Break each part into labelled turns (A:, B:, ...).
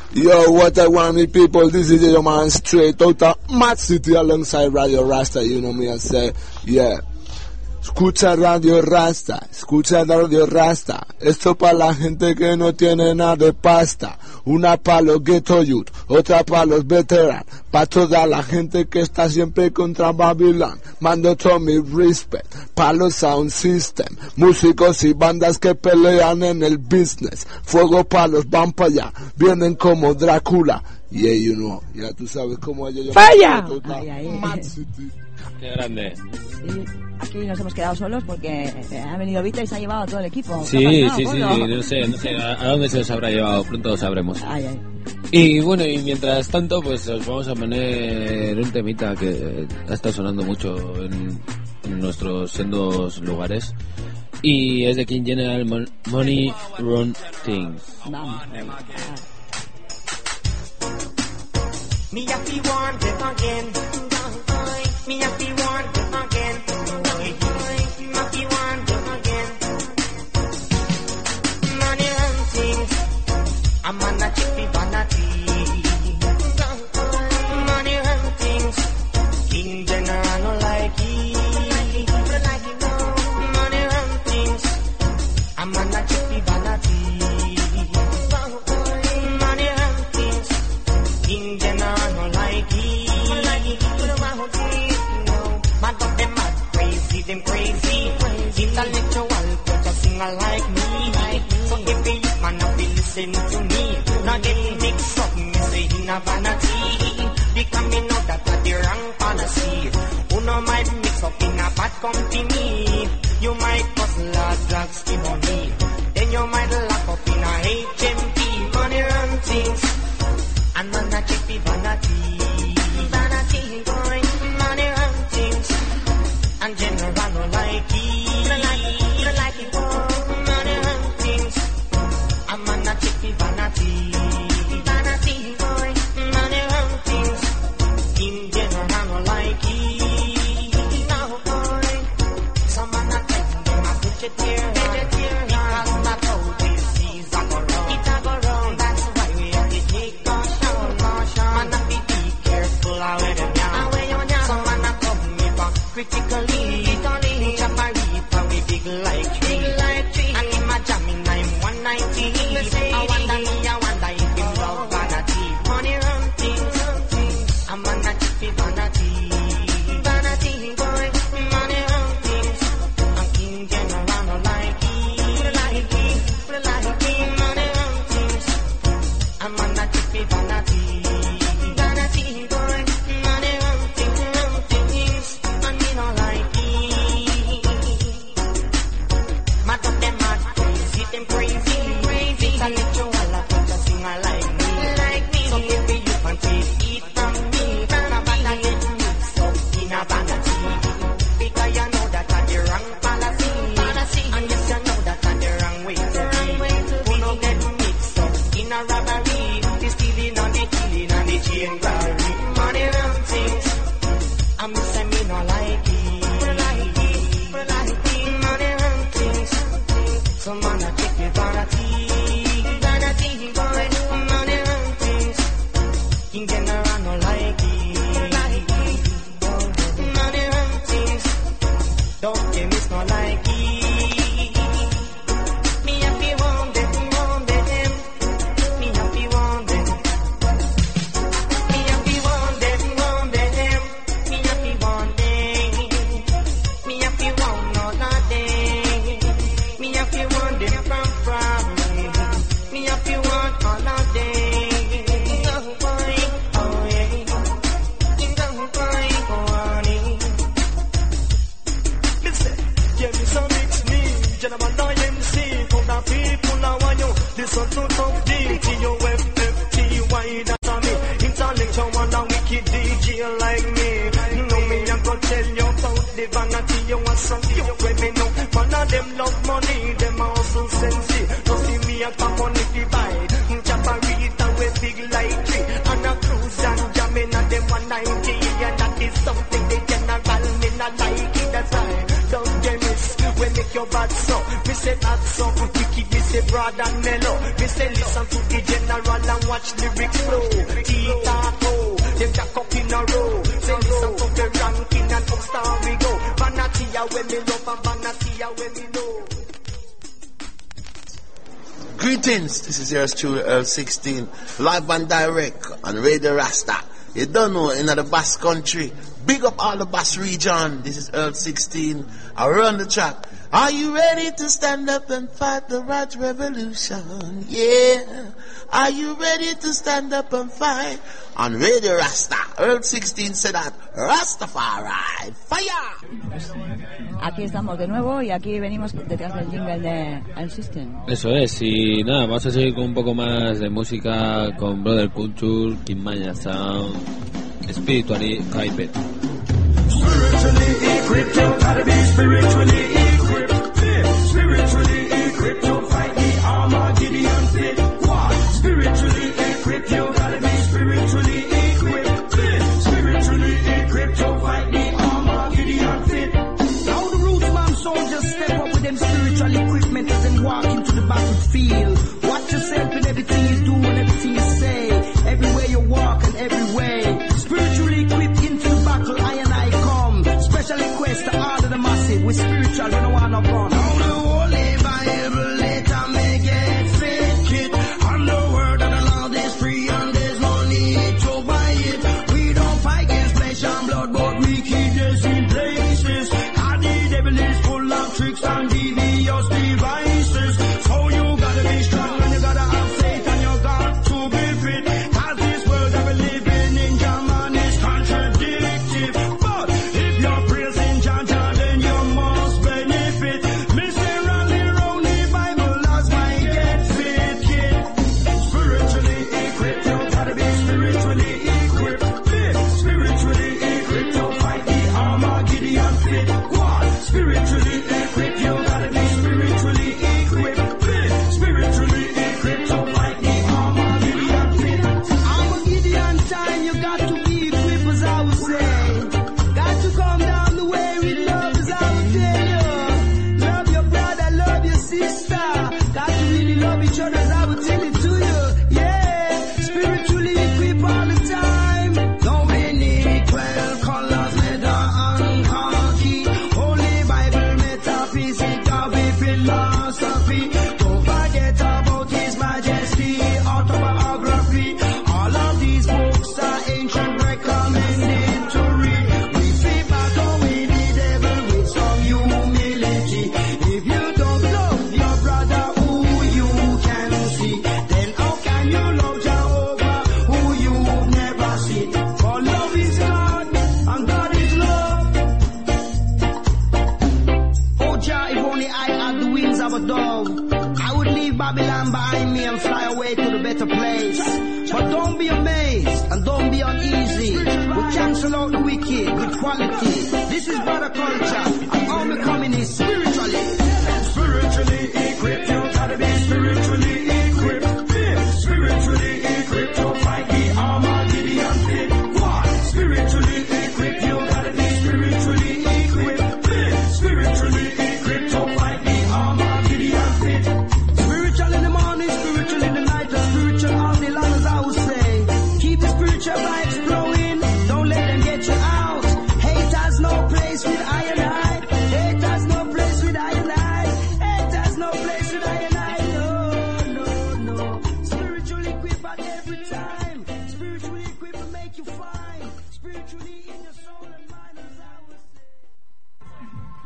A: Yo, what I want me people, this is your man straight out of Mad City alongside Radio Rasta, you know me, I say, yeah. Escucha Radio Rasta, esto para la gente que no tiene nada de pasta, una para los ghetto youth, otra para los veteranos, para toda la gente que está siempre contra Babylon, mando todo mi respect, para los sound system, músicos y bandas que pelean en el business, fuego para los van para allá, vienen como Drácula, yeah, you know, ya tú sabes cómo ellos...
B: ¡Falla!
A: Mad City.
C: Qué grande.
B: Sí, aquí nos hemos quedado solos porque ha venido Vita y se ha llevado a todo el equipo.
C: Sí, no sé a dónde se los habrá llevado, pronto lo sabremos. Y bueno, y mientras tanto, pues os vamos a poner un temita que ha estado sonando mucho en nuestros sendos lugares. Y es de King General, Money Run Things.
B: Vamos.
D: Me have to want it again. Me have to want it again. Me have to want it again. Money and things. I'm on a chippy vanity. Money and things. King General no like it. Money and things. I'm on a chippy vanity. Money and things. King General no like it. Mad up them mad, crazy them crazy. Intellectual, but just singer like me. So every youth man have to listen to me. Not get mixed up, me say in a vanity. Because me know that the wrong policy. Who no might mix up in a bad company. You might hustle or drugs the money. Then you might lock up in a HMP. Money run things. And man a check the vanity. Vanity boy, money run things. And General no like it. No like it boy, money run things. And man a check the vanity. Vanity boy, money run things. In General no like it. Now boy, some man a take them a put it here. Because that's how this is a go round. It a go round. That's why we have to take caution. Man a be careful how we them now. Some man a come me back critically. Chop a reap and we big like tree. And him a jamming I'm 190. I wonder if him love vanity. Money run things. A man a chippy vanity. Vanity boy, money run things. And King General no like it. Like it, money run things. A man a chippy vanity. Vanity boy, money run things. And me no like it. Mad up them mad, crazy them crazy. Intellectual, I put a singer like me. So every you can take it from me. Now bad get mixed up in a vanity. Because you know that I'm the wrong policy. And yes, you know that I'm the wrong way to be. Who no get mixed up in a robbery. The stealing and the killing and the chain robbery. Money run things. I'm say me no like it. Money run things. So man a check the vanity. Vanity boy, money run things. King General no like it. Money run things. Don't get miss no like it. Me happy want them. Me happy want them. Me happy want them. Me happy want them. Me happy want no day. Me happy want them from me. Me happy want all of day. Oh boy, oh yeah. Oh boy, oh honey.
E: Listen, yeah, me so mix me. General IMC, for the people I want you. Listen to tough DTOFFTY, that's me. Intellectual and a wicked DJ like me. You know me, I go tell you about the vanity you want some. You when me know, man of them love money, them also sensey. Don't see me at my money divide. Chaparita with big light tree. And a cruise and jamming at them 190. And that is something they general me not like it. That's why don't get miss when make your bad so. Me say that so, wicked miss say broad and mellow. Me say listen to the general and watch lyrics flow. T-Tato, them jack up in a row. Say listen to the ranking and up star we go. Vanatia when me love and Vanatia when me know.
F: Greetings, this is yours truly, Earl 16, live and direct on Radio Rasta. You don't know, in the Basque country, big up all the Basque region. This is Earl 16, around the track. Are you ready to stand up and fight the right revolution? Yeah. Are you ready to stand up and fight? On Radio Rasta, Earl 16 said that, Rastafari, fire!
B: Aquí estamos de nuevo y aquí venimos detrás del jingle de El System.
C: Eso es, y nada, vamos a seguir con un poco más de música con Brother Culture, Kimaya Sound, Spiritually Hyped.
G: Spiritually equipped, you gotta be spiritually equipped. Spiritually equipped, you fight the Armageddon pit. What? Spiritually equipped, you gotta be spiritually equipped. Spiritually equipped, you fight the Armageddon pit. Now the roots man soldiers step up with them spiritual equipment as them walk into the battlefield. Watch yourself in everything you do and everything you say. Everywhere you walk and every way. Spiritually equipped into the battle, I and I come. Special request to all of the massive. With spiritual, we don't want no gun. Now the Holy Bible later make it fake it. And the word of the Lord is free and there's no need to buy it. We don't fight against flesh and blood, but we keep this in places. And the devil is full of tricks and devious devices. So you gotta be strong and you gotta have faith and you got to be fit. Cause this world that we live in German is contradictive. But if you're praising Jah, then you must benefit. Me say rally round the Bible as my get fit kid. Spiritually equipped, you gotta be spiritually equipped. Spiritually equipped, you fight the Armageddon pit. What? Spiritually equipped, you gotta be spiritually equipped. Spiritually equipped, you fight the Armageddon pit. Armageddon time, you got to be equipped as I would say. Got to come down the way with love as I would tell you. Love your brother, love your sister. Got to really love each other as I would tell it to you. Yeah, spiritually equipped all the time. Now we need 12 colors, leather and khaki. Holy Bible, metaphysical, philosophy. Don't forget about His Majesty, autobiography. All of these books are ancient, recommended to read. We see battle with the devil with some humility. If you don't love your brother who you can see, then how can you love Jehovah who you've never seen? For love is God and God is love. Oh Jah, if only I had the wings of a dove, I would leave Babylon behind me and fly away to the better place. But don't be amazed and don't be uneasy. We cancel out the wicked with quality. This is brother culture and all becoming is spiritually. Spiritually equipped, you gotta be spiritually equipped. Spiritually equipped to fight the Armageddon pit. What? Spiritually equipped, you gotta be spiritually equipped. Spiritually equipped to fight the Armageddon pit. Spiritual in the morning, spiritual in the night, and spiritual all day long as I would say. Keep the spiritual vibes flowing, don't let them get you out. Hate has no place with I and I. Hate has no place with I and I. Hate has no place with I and I. No, no, no. Spiritually equipped at every time. Spiritually equipped will make you fine. Spiritually in your soul and mind as I would say.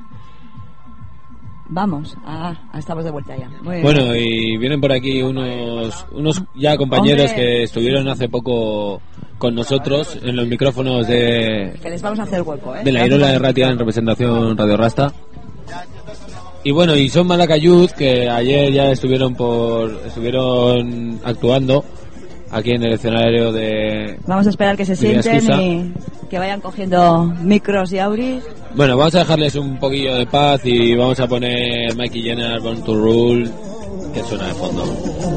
B: Vamos, estamos de vuelta ya. Muy bien.
C: Bueno, y vienen por aquí unos ya compañeros que estuvieron hace poco con nosotros en los micrófonos de
B: que les vamos a hacer hueco,
C: de la Irola de Ratia en representación Radio Rasta. Y bueno, y son Malacayud, que ayer ya estuvieron actuando aquí en el escenario de...
B: Vamos a esperar que se sienten y que vayan cogiendo micros y auris.
C: Bueno, vamos a dejarles un poquillo de paz y vamos a poner Mikey Jenner, Born to Rule, que suena de fondo.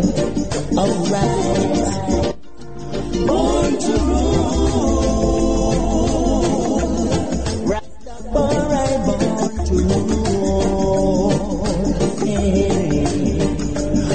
H: Born to rule, Rastafari born to rule.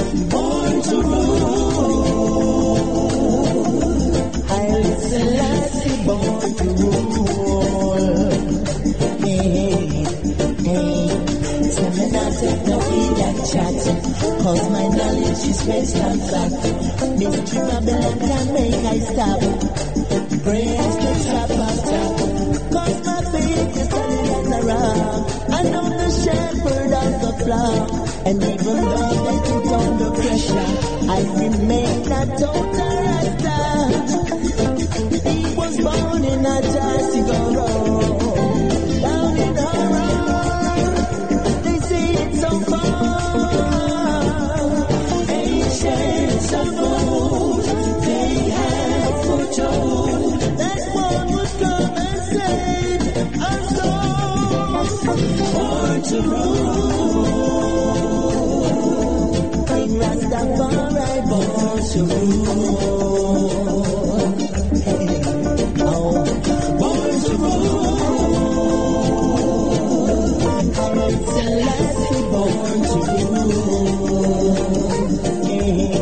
I: to rule. Hey, hey, so me not take no idiot chat, cause my knowledge is based on fact. Mystery Babylon can make I stop. Praise the top of top, cause my faith is solid as a rock. I know the shepherd of the flock, and even though they put under pressure, I remain a total rasta. He was born in a Jasigoro, down in Haran. They say it's so far, ancient of old, they have foretold that one would come and save us all. Born to rule, King Rastafari, born to rule. Hey, oh, born to rule. Haile Selassie, born to rule. Hey,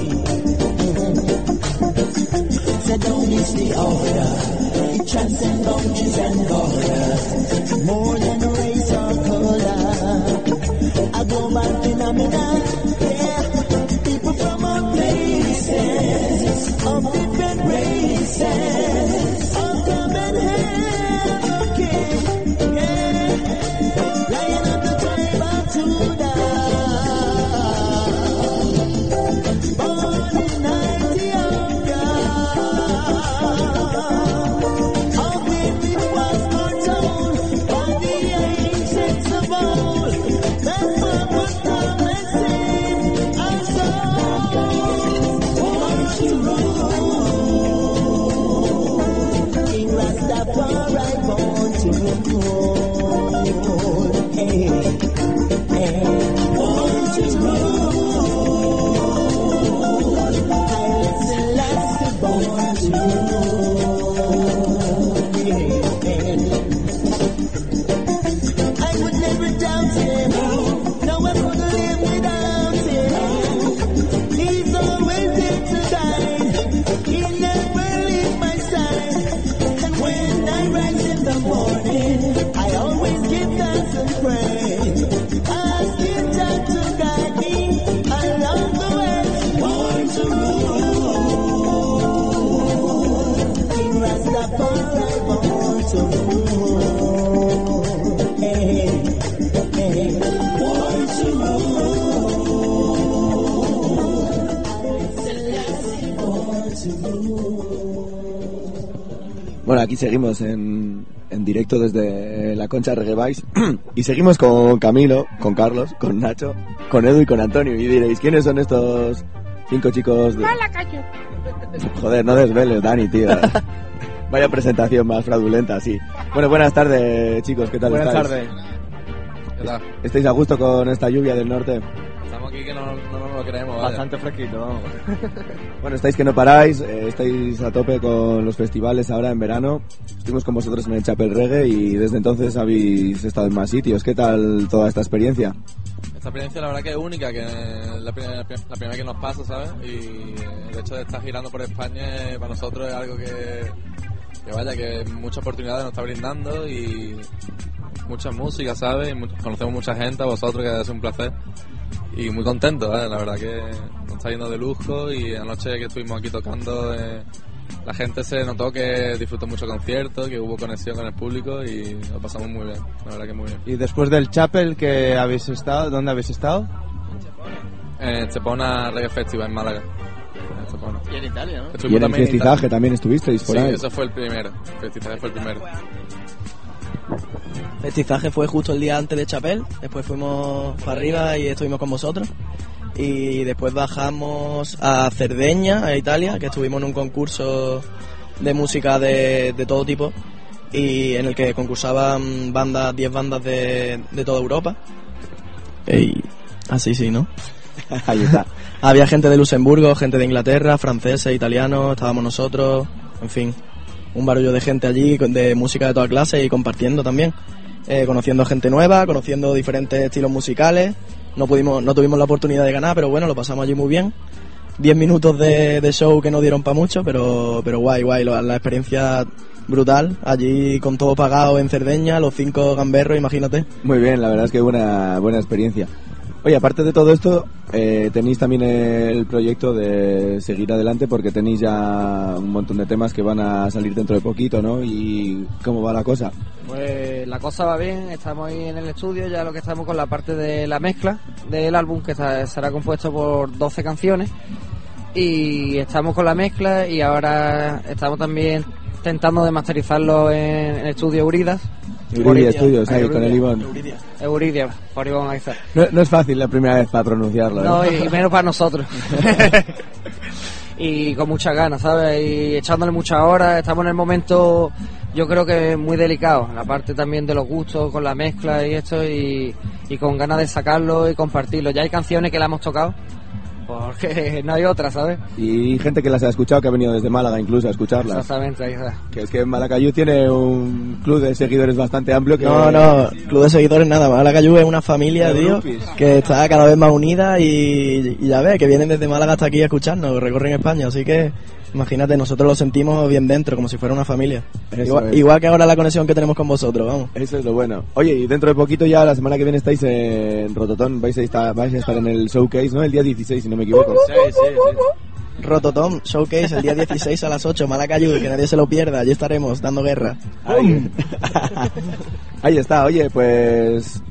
I: so don't miss the order. It transcends boundaries and borders, more than race or color. A global phenomenon, yeah. People from all places, of different races, all come and have a king, yeah. Lion of the tribe of Judah, born in Ethiopia. Of him it was foretold by the ancients of old, that one would come and save us all. Born to rule, King Rastafari, born to rule. Hey, hey, born to rule. Haile Selassie, born to rule. Hey, hey. I would never doubt him. No one could live without him. He's always there to guide. He never leaves my side. And when I rise in the morning, I always give thanks and praise. Asking God to guide me along the way. Born to rule, King Rastafari, born to rule. Hey, hey, born to rule. Haile Selassie, born to rule.
J: Bueno, aquí seguimos en directo desde la Concha Reggae Vice y seguimos con Camilo, con Carlos, con Nacho, con Edu y con Antonio. Y diréis, ¿quiénes son estos 5 chicos? Joder, no desveles, Dani, tío. Vaya presentación más fraudulenta, sí. Bueno, buenas tardes, chicos, ¿qué tal estáis?
K: Buenas tardes.
C: ¿Qué tal?
J: ¿Estáis a gusto con esta lluvia del norte?
C: Estamos aquí que no nos lo creemos, ¿vale?
K: Bastante fresquito, vamos.
J: Bueno, estáis que no paráis, estáis a tope con los festivales ahora en verano. Estuvimos con vosotros en el Chapel Reggae y desde entonces habéis estado en más sitios. ¿Qué tal toda esta experiencia?
C: Esta experiencia la verdad que es única, que es la primera vez que nos pasa, ¿sabes? Y el hecho de estar girando por España para nosotros es algo que vaya, que muchas oportunidades nos está brindando y mucha música, ¿sabes? Y conocemos mucha gente, a vosotros, que es un placer. Y muy contentos, ¿eh? La verdad que nos está yendo de lujo y anoche que estuvimos aquí tocando, la gente se notó que disfrutó mucho el concierto, que hubo conexión con el público y lo pasamos muy bien, la verdad que muy bien.
K: Y después del Chapel, ¿qué habéis estado? ¿Dónde habéis estado?
C: En Estepona Reggae Festival en Málaga.
L: Y en Italia, ¿no?
J: Y en el Festizaje también estuvisteis por ahí.
C: Sí, eso fue el primero. El Festizaje fue el primero.
L: Festizaje fue justo el día antes de Chapel, después fuimos para arriba y estuvimos con vosotros. Y después bajamos a Cerdeña, a Italia, que estuvimos en un concurso de música de todo tipo y en el que concursaban 10 bandas de toda Europa. Y así sí, ¿no?
J: Ahí está.
L: Había gente de Luxemburgo, gente de Inglaterra, franceses, italianos, estábamos nosotros, en fin, un barullo de gente allí, de música de toda clase y compartiendo también, conociendo gente nueva, conociendo diferentes estilos musicales. No tuvimos la oportunidad de ganar, pero bueno, lo pasamos allí muy bien. 10 minutos de show que no dieron para mucho, pero guay, la experiencia brutal, allí con todo pagado en Cerdeña, los 5 gamberros, imagínate.
J: Muy bien, la verdad es que buena experiencia. Oye, aparte de todo esto, tenéis también el proyecto de seguir adelante porque tenéis ya un montón de temas que van a salir dentro de poquito, ¿no? ¿Y cómo va la cosa?
M: Pues la cosa va bien, estamos ahí en el estudio, ya lo que estamos con la parte de la mezcla del álbum, que será compuesto por 12 canciones, y estamos con la mezcla y ahora estamos también intentando de masterizarlo en el estudio Euridas.
J: Euridia Studios, ahí con el Ivón.
M: Euridia, por Ivón, ahí está.
J: No es fácil la primera vez para pronunciarlo,
M: no, y menos para nosotros. Y con muchas ganas, ¿sabes? Y echándole muchas horas. Estamos en el momento, yo creo que muy delicado, la parte también de los gustos con la mezcla y esto, y con ganas de sacarlo y compartirlo. Ya hay canciones que la hemos tocado, porque no hay otra, ¿sabes?
J: Y gente que las ha escuchado, que ha venido desde Málaga incluso a escucharlas.
M: Exactamente, ahí está.
J: Que es que Malacayú tiene un club de seguidores bastante amplio que...
L: No, club de seguidores nada, Malacayú es una familia, tío, que está cada vez más unida y ya ves, que vienen desde Málaga hasta aquí a escucharnos, recorren España, así que... Imagínate, nosotros lo sentimos bien dentro, como si fuera una familia. Igual que ahora la conexión que tenemos con vosotros, vamos.
J: Eso es lo bueno. Oye, y dentro de poquito ya, la semana que viene estáis en Rototom, vais a estar en el showcase, ¿no? El día 16, si no me equivoco.
L: Sí. Rototom, showcase, el día 16 a las 8, Malacayú, que nadie se lo pierda, allí estaremos, dando guerra.
J: Ahí está, oye, pues...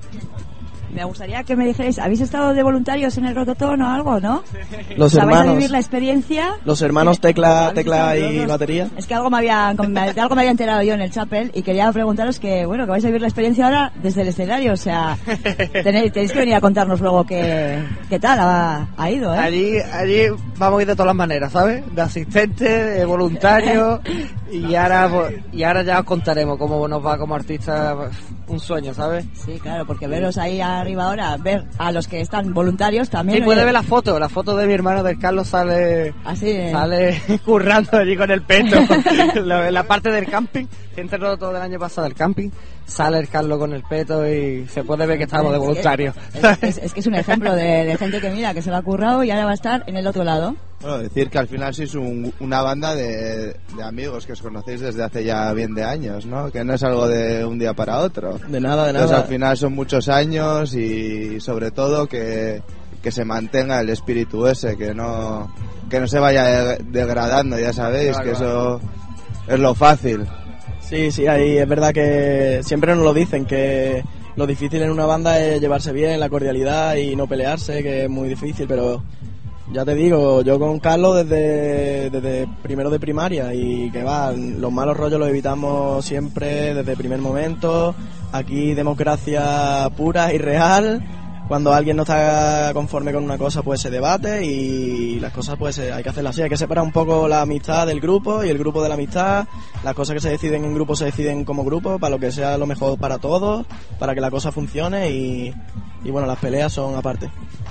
B: Me gustaría que me dijerais, ¿habéis estado de voluntarios en el Rototom o algo, no?
L: Los
B: hermanos. ¿Vais a vivir
L: la
B: experiencia?
L: Los hermanos Tecla y batería.
B: Es que algo me había enterado yo en el Chapel y quería preguntaros que vais a vivir la experiencia ahora desde el escenario, o sea, tenéis que venir a contarnos luego qué tal ha ido, ¿eh?
M: Allí vamos a ir de todas las maneras, ¿sabes? De asistente, de voluntario, y ahora ya os contaremos cómo nos va como artista, un sueño, ¿sabes?
B: Sí, claro, porque veros ahí arriba ahora, ver a los que están voluntarios también.
M: Sí, puede ver la foto de mi hermano del Carlos sale currando allí con el peto. la parte del camping, que enterró todo el año pasado del camping, sale el Carlos con el peto y se puede ver que estamos de voluntarios.
B: Es que es un ejemplo de gente que mira, que se lo ha currado y ahora va a estar en el otro lado.
K: Bueno, decir que al final sois una banda de amigos que os conocéis desde hace ya bien de años, ¿no? Que no es algo de un día para otro.
L: De nada.
K: Entonces, al final son muchos años y sobre todo que se mantenga el espíritu ese, que no se vaya degradando, ya sabéis, que eso es lo fácil.
L: Sí, ahí es verdad que siempre nos lo dicen, que lo difícil en una banda es llevarse bien, la cordialidad y no pelearse, que es muy difícil, pero... Ya te digo, yo con Carlos desde primero de primaria y que los malos rollos los evitamos siempre desde el primer momento. Aquí democracia pura y real. Cuando alguien no está conforme con una cosa, pues se debate y las cosas pues hay que hacerlas así. Hay que separar un poco la amistad del grupo y el grupo de la amistad. Las cosas que se deciden en grupo se deciden como grupo para lo que sea lo mejor para todos, para que la cosa funcione y bueno, las peleas son aparte.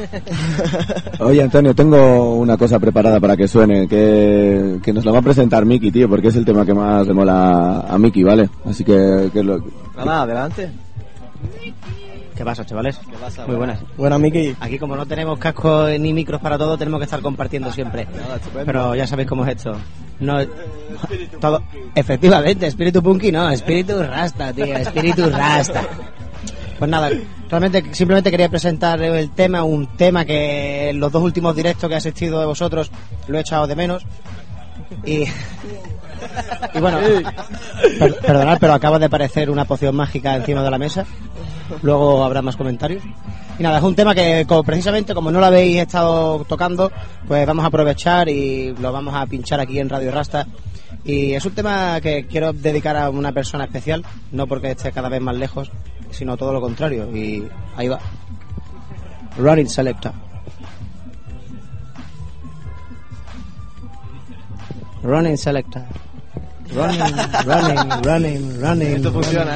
J: Oye, Antonio, tengo una cosa preparada para que suene, que nos lo va a presentar Miki, tío, porque es el tema que más le mola a Miki, ¿vale? Así que
L: Nada, adelante.
N: ¿Qué pasa, chavales?
L: ¿Qué pasa?
N: Muy buenas.
L: Buenas, Miki.
N: Aquí, como no tenemos cascos ni micros para todo, tenemos que estar compartiendo siempre. Pero ya sabéis cómo es esto. No, todo, efectivamente, espíritu punky no, espíritu rasta, tío, espíritu rasta. Pues nada, realmente simplemente quería presentar el tema, un tema que en los 2 últimos directos que he asistido de vosotros lo he echado de menos. Y bueno, perdonad, pero acaba de aparecer una poción mágica encima de la mesa. Luego habrá más comentarios. Y nada, es un tema que precisamente como no lo habéis estado tocando, pues vamos a aprovechar y lo vamos a pinchar aquí en Radio Rasta. Y es un tema que quiero dedicar a una persona especial, no porque esté cada vez más lejos, sino todo lo contrario. Y ahí va. Running Selector. Running Selector. Running.
L: Esto funciona,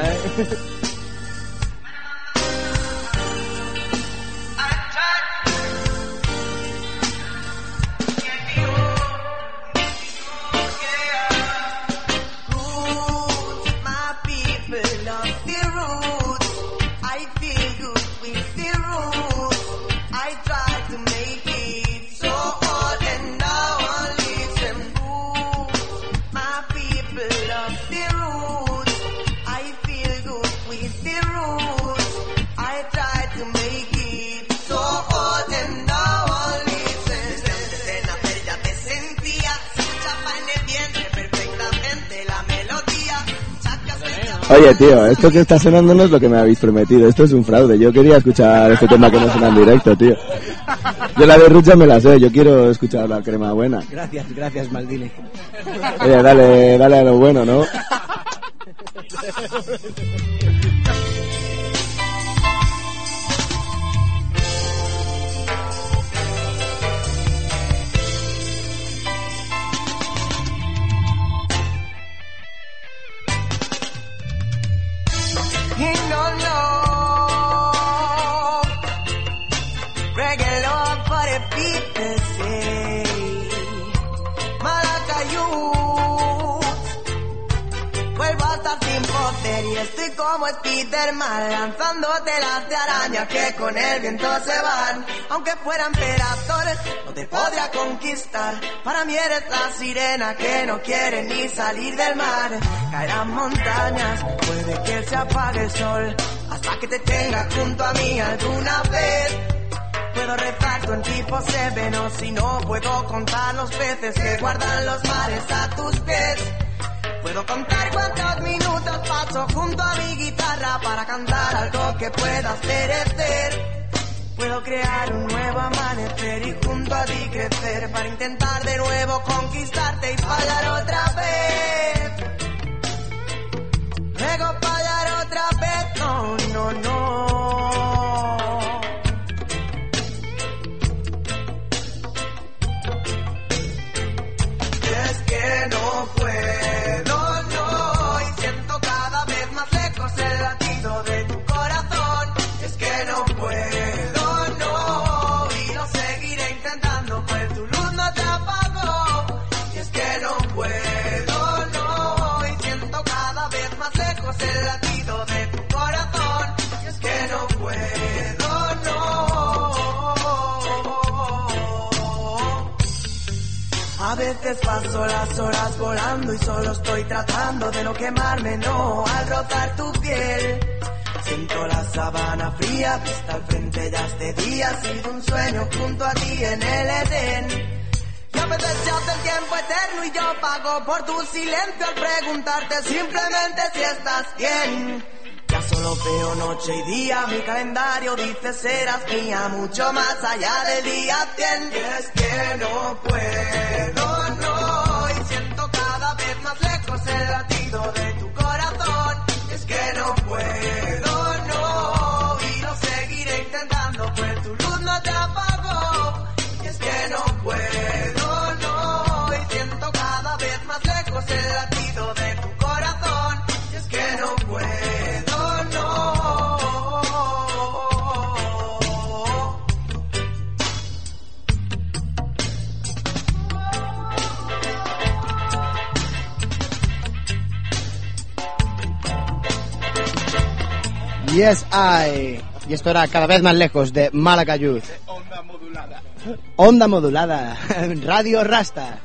O: Love
J: Oye, tío, esto que está sonando no es lo que me habéis prometido. Esto es un fraude. Yo quería escuchar este tema que no suena en directo, tío. Yo la de Rucha me la sé. Yo quiero escuchar la crema buena.
N: Gracias, Maldini.
J: Oye, dale a lo bueno, ¿no?
O: Y estoy como Spiderman lanzándote las de araña que con el viento se van. Aunque fuera emperador no te podría conquistar. Para mí eres la sirena que no quiere ni salir del mar. Caerán montañas, puede que se apague el sol, hasta que te tenga junto a mí alguna vez. Puedo rezar 24/7, o si no puedo contar los peces que guardan los mares a tus pies. Puedo contar cuántos minutos paso junto a mi guitarra para cantar algo que puedas merecer. Puedo crear un nuevo amanecer y junto a ti crecer para intentar de nuevo conquistarte y fallar otra vez. Luego fallar otra vez, no, no, no. Es que no puedo. El latido de tu corazón, es que no puedo, no, y lo seguiré intentando, pues tu luz no te apagó. Y es que no puedo, no, y siento cada vez más lejos el latido de tu corazón. Y es que no puedo, no. A veces paso las horas volando y solo estoy tratando de no quemarme, no, al rozar tu piel. Siento la sabana fría, vista al frente ya este día, ha sido un sueño junto a ti en el Edén. Y a veces se hace el tiempo eterno y yo pago por tu silencio al preguntarte simplemente si estás bien. Ya solo veo noche y día, mi calendario dice serás mía, mucho más allá del día 100. Y es que no puedo, no, y siento cada vez más lejos el latido de tu corazón. Y es que no puedo, no, y lo seguiré intentando, pues tu luz no te apagó. Y es que no puedo, no, y siento cada vez más lejos el latido de tu corazón. Y es que no puedo.
N: Yes, I. Y esto era Cada vez más lejos de Malaca Youth.
K: Onda modulada.
N: Onda modulada. Radio Rasta.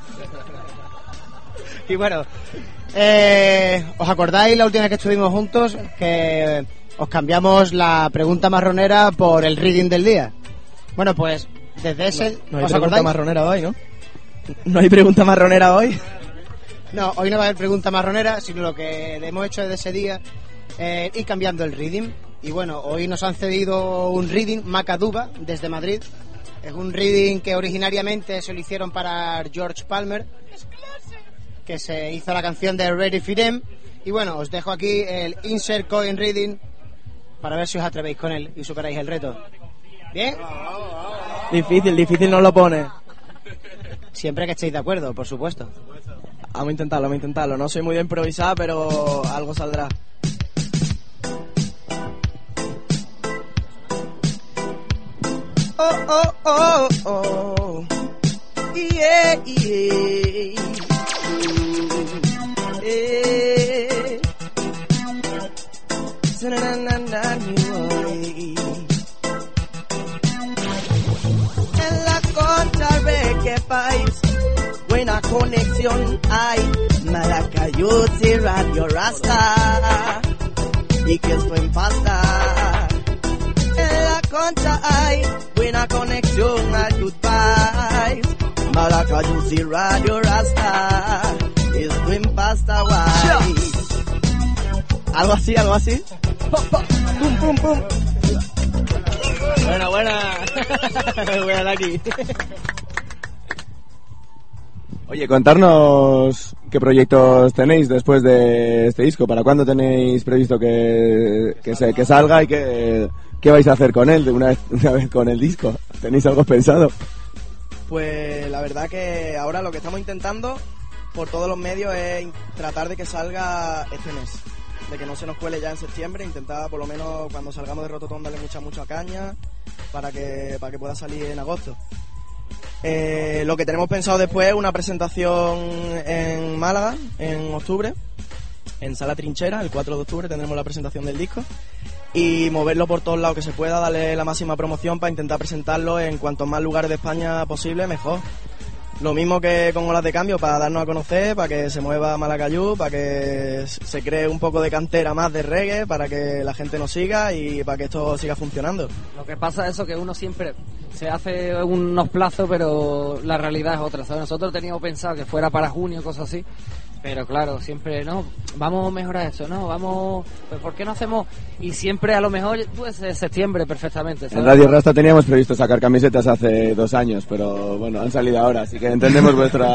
N: Y bueno, ¿os acordáis la última vez que estuvimos juntos que os cambiamos la pregunta marronera por el reading del día? Bueno, pues desde ese...
L: No hay
N: ¿os
L: pregunta
N: acordáis?
L: marronera hoy, ¿no? ¿No hay pregunta marronera hoy?
N: No, hoy no va a haber pregunta marronera, sino lo que hemos hecho desde ese día ir cambiando el reading. Y bueno, hoy nos han cedido un reading Macaduba desde Madrid. Es un reading que originariamente se lo hicieron para George Palmer, que se hizo la canción de Ready for Them. Y bueno, os dejo aquí el Insert Coin Reading para ver si os atrevéis con él y superáis el reto. ¿Bien?
L: Difícil no lo pone.
N: Siempre que estéis de acuerdo, por supuesto.
L: Vamos a intentarlo. No soy muy de improvisar, pero algo saldrá.
O: Oh. Yeah. En la contra reggae vibes, buena conexión hay. Malaca Youth y Radio Rasta, y que esto empata. En la concha hay buena conexión, hay good vibes. Malaca Youth y Radio Rasta, esto en pasta guay.
L: Algo así. Pum, pum, pum. Buena. Buena aquí.
J: Oye, contarnos qué proyectos tenéis después de este disco. ¿Para cuándo tenéis previsto que salga y qué vais a hacer con él una vez con el disco? ¿Tenéis algo pensado?
L: Pues la verdad que ahora lo que estamos intentando por todos los medios es tratar de que salga este mes, de que no se nos cuele ya en septiembre, intentar por lo menos cuando salgamos de Rototom darle mucha caña para que pueda salir en agosto. Lo que tenemos pensado después es una presentación en Málaga en octubre, en Sala Trinchera, el 4 de octubre tendremos la presentación del disco, y moverlo por todos lados que se pueda, darle la máxima promoción para intentar presentarlo en cuantos más lugares de España posible, mejor. Lo mismo que con Olas de Cambio, para darnos a conocer, para que se mueva Malacayú, para que se cree un poco de cantera más de reggae, para que la gente nos siga y para que esto siga funcionando.
M: Lo que pasa es eso, que uno siempre se hace unos plazos, pero la realidad es otra, ¿sabes? Nosotros teníamos pensado que fuera para junio, cosas así, pero claro, siempre, no, vamos a mejorar esto, no, vamos, pues ¿por qué no hacemos? Y siempre a lo mejor, pues septiembre perfectamente, ¿sabes?
J: En Radio Rasta teníamos previsto sacar camisetas hace 2 años, pero bueno, han salido ahora, así que entendemos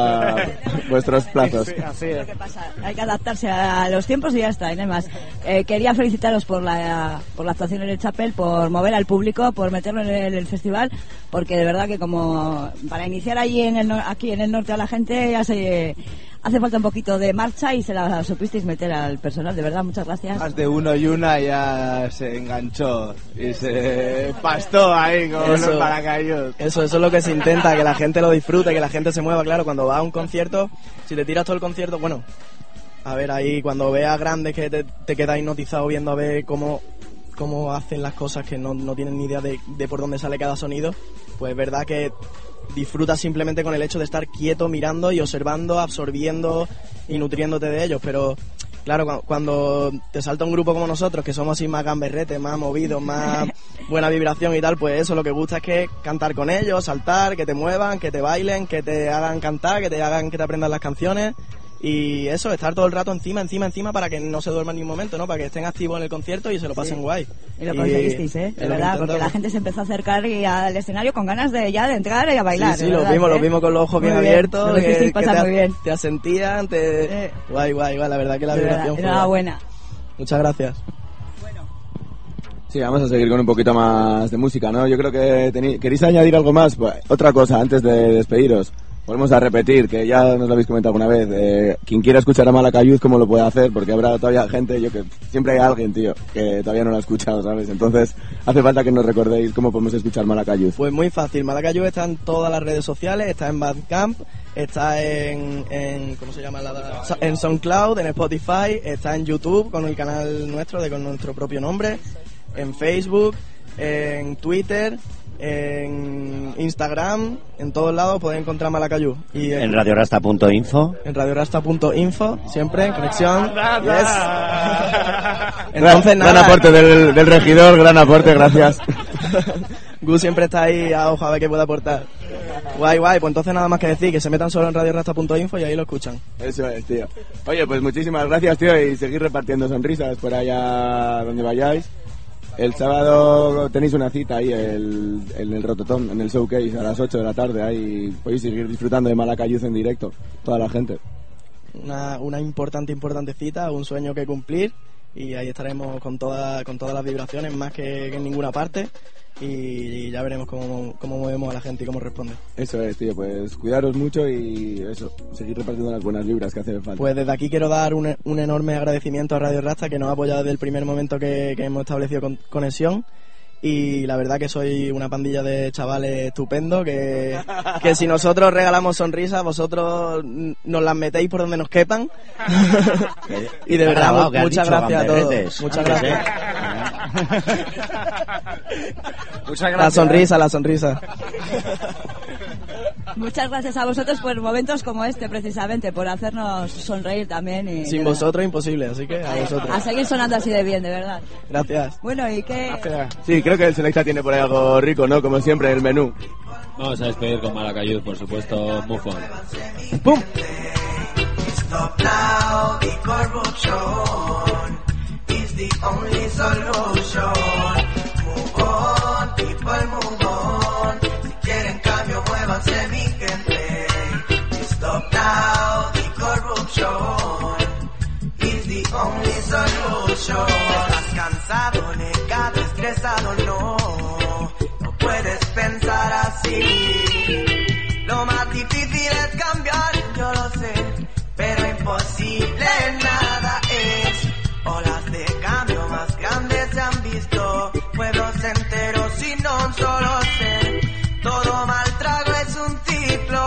J: vuestros plazos.
B: Sí, así es. Lo que pasa, hay que adaptarse a los tiempos y ya está, y nada más. Quería felicitaros por la actuación en el Chapel, por mover al público, por meterlo en el festival, porque de verdad que como para iniciar allí aquí en el norte a la gente ya hace falta un poquito de marcha y se la supisteis meter al personal, de verdad, muchas gracias.
K: Más de uno y una ya se enganchó y se pastó ahí con los Malacayús.
L: Eso es lo que se intenta, que la gente lo disfrute, que la gente se mueva. Claro, cuando vas a un concierto, si te tiras todo el concierto, bueno, a ver ahí, cuando veas grandes que te quedas hipnotizado viendo a ver cómo hacen las cosas, que no tienen ni idea de por dónde sale cada sonido, pues es verdad que disfrutas simplemente con el hecho de estar quieto, mirando y observando, absorbiendo y nutriéndote de ellos. Pero claro, cuando te salta un grupo como nosotros, que somos así más gamberretes, más movidos, más buena vibración y tal, pues eso, lo que gusta es que cantar con ellos, saltar, que te muevan, que te bailen, que te hagan cantar, que te aprendan las canciones. Y eso, estar todo el rato encima para que no se duerman ni un momento, ¿no? Para que estén activos en el concierto y se lo pasen guay.
B: Y lo conseguisteis, de verdad, porque la gente se empezó a acercar al escenario con ganas de entrar y a bailar.
L: Sí, lo vimos con los ojos bien abiertos,
B: lo hicisteis pasar muy bien.
L: Te asentían, guay, la verdad que la vibración fue
B: enhorabuena.
L: Muchas gracias.
J: Sí, vamos a seguir con un poquito más de música, ¿no? Yo creo que ¿queréis añadir algo más? Pues, otra cosa, antes de despediros. Volvemos a repetir, que ya nos lo habéis comentado alguna vez, quien quiera escuchar a Malacayúz, ¿cómo lo puede hacer? Porque habrá todavía gente, siempre hay alguien, tío, que todavía no lo ha escuchado, ¿sabes? Entonces, hace falta que nos recordéis cómo podemos escuchar Malacayúz.
L: Pues muy fácil, Malacayúz está en todas las redes sociales, está en Bandcamp, está en ¿cómo se llama? En SoundCloud, en Spotify, está en YouTube, con el canal nuestro, con nuestro propio nombre, en Facebook, en Twitter, en Instagram, en todos lados podéis encontrar Malacayúz. Y
P: en radiorasta.info.
L: En radiorasta.info, siempre, conexión. Yes. Entonces,
J: gran aporte del regidor, gran aporte, gracias.
L: Gus siempre está ahí a ojo a ver qué puede aportar. Guay, pues entonces nada más que decir, que se metan solo en radiorasta.info y ahí lo escuchan.
J: Eso es, tío. Oye, pues muchísimas gracias, tío, y seguir repartiendo sonrisas por allá donde vayáis. El sábado tenéis una cita ahí en el Rototom, en el Showcase, a las 8 de la tarde. Ahí podéis seguir disfrutando de Malacayúz en directo, toda la gente.
L: Una importante cita, un sueño que cumplir, y ahí estaremos con todas las vibraciones, más que en ninguna parte, y ya veremos cómo movemos a la gente y cómo responde.
J: Eso es, tío, pues cuidaros mucho y eso, seguir repartiendo las buenas vibras que hace falta.
L: Pues desde aquí quiero dar un enorme agradecimiento a Radio Rasta, que nos ha apoyado desde el primer momento que hemos establecido conexión. Y la verdad que soy una pandilla de chavales estupendos, que si nosotros regalamos sonrisas, vosotros nos las metéis por donde nos quepan. Y de verdad, muchas gracias a todos. Muchas gracias.
M: Muchas gracias.
L: La sonrisa.
B: Muchas gracias a vosotros por momentos como este, precisamente, por hacernos sonreír también. Y
L: sin vosotros imposible, así que a vosotros.
B: A seguir sonando así de bien, de verdad.
L: Gracias.
B: Bueno, ¿y qué?
J: Sí, creo que el Selecta tiene por ahí algo rico, ¿no? Como siempre, el menú.
C: Vamos a despedir con Malacayúz, por supuesto, Mufon.
L: ¡Pum!
O: Stop now the corruption. the only solution. Move on, people, move on. Si quieren cambio, muévanse, mi gente. Stop now, the corruption is the only solution. Estás cansado, negado, estresado, no puedes pensar así. Lo más difícil es cambiar, yo lo sé, pero imposible nada es. Olas de cambio más grandes se han visto, pueblos enteros y no un solo ser. Todo mal trago es un ciclo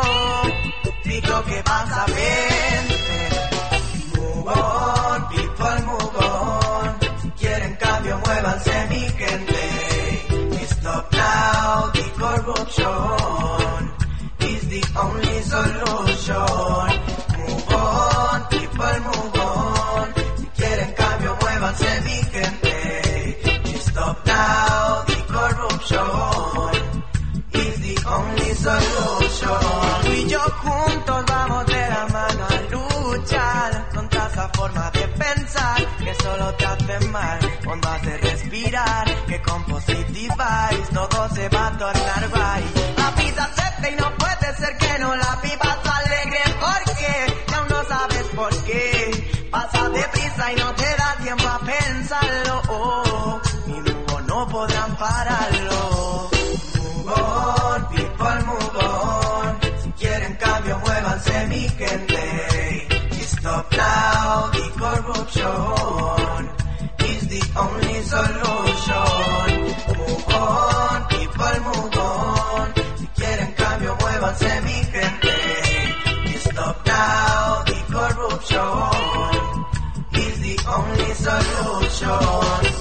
O: que pasa vence. Move on, people, move on. Si quieren cambio, muévanse, mi gente. Stop now, the corruption is the only solution. Move on, people, move on. Si quieren cambio, muévanse, mi gente. Stop now, the corruption is the only solution. Tú y yo juntos vamos de la mano a luchar contra esa forma de pensar que solo te hace mal. Cuando hace respirar, que con positive vibes todo se va a tornar guay. La vida se y no puede ser que no la vivas alegre, porque aún no sabes por qué. Pasa deprisa y no te da tiempo a pensarlo. Ni luego no podrán pararlo. Move on, people, move on. Si quieren cambio, muévanse, mi gente. Stop now, the corruption is the only solution. Move on, people, move on. Si quieren cambio, muévanse, mi gente. Stop now, the corruption is the only solution.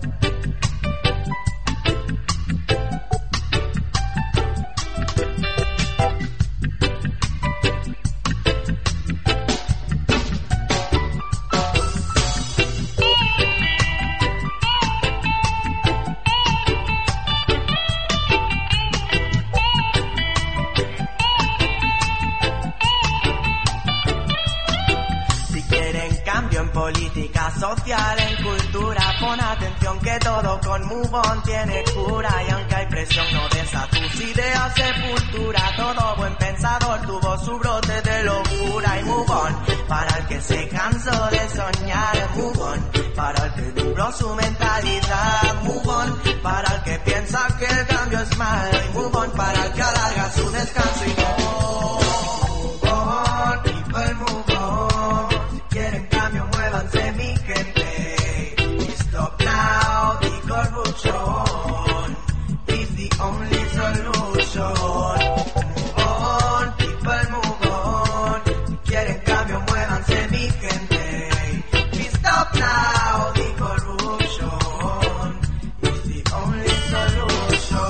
O: Política social, en cultura, pon atención que todo con Move On tiene cura. Y aunque hay presión, no des a tus ideas sepultura. Todo buen pensador tuvo su brote de locura. Y Move On, para el que se cansó de soñar. Move On, para el que duró su mentalidad. Move On, para el que piensa que el cambio es malo. Y Move On, para el que alarga su descanso y no. Move on, people, move on. Si quieren cambio, muévanse, mi gente. Stop now, the corruption is the only solution. Move on, people, move on. Si quieren cambio, muévanse, mi gente. Stop now, the corruption is the only solution.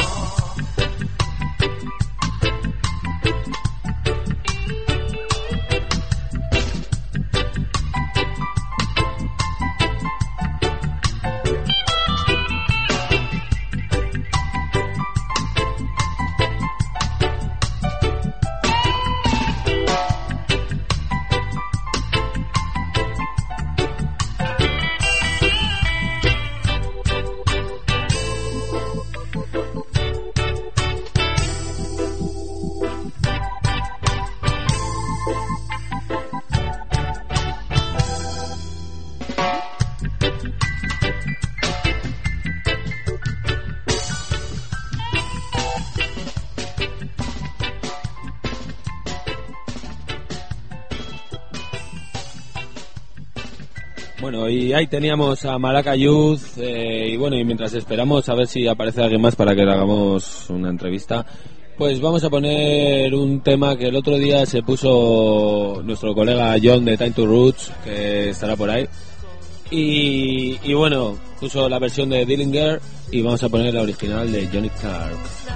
C: Bueno, y ahí teníamos a Malaca Youth, y bueno, y mientras esperamos a ver si aparece alguien más para que le hagamos una entrevista, pues vamos a poner un tema que el otro día se puso nuestro colega John de Time to Roots, que estará por ahí, y bueno, puso la versión de Dillinger y vamos a poner la original de Johnny Clark.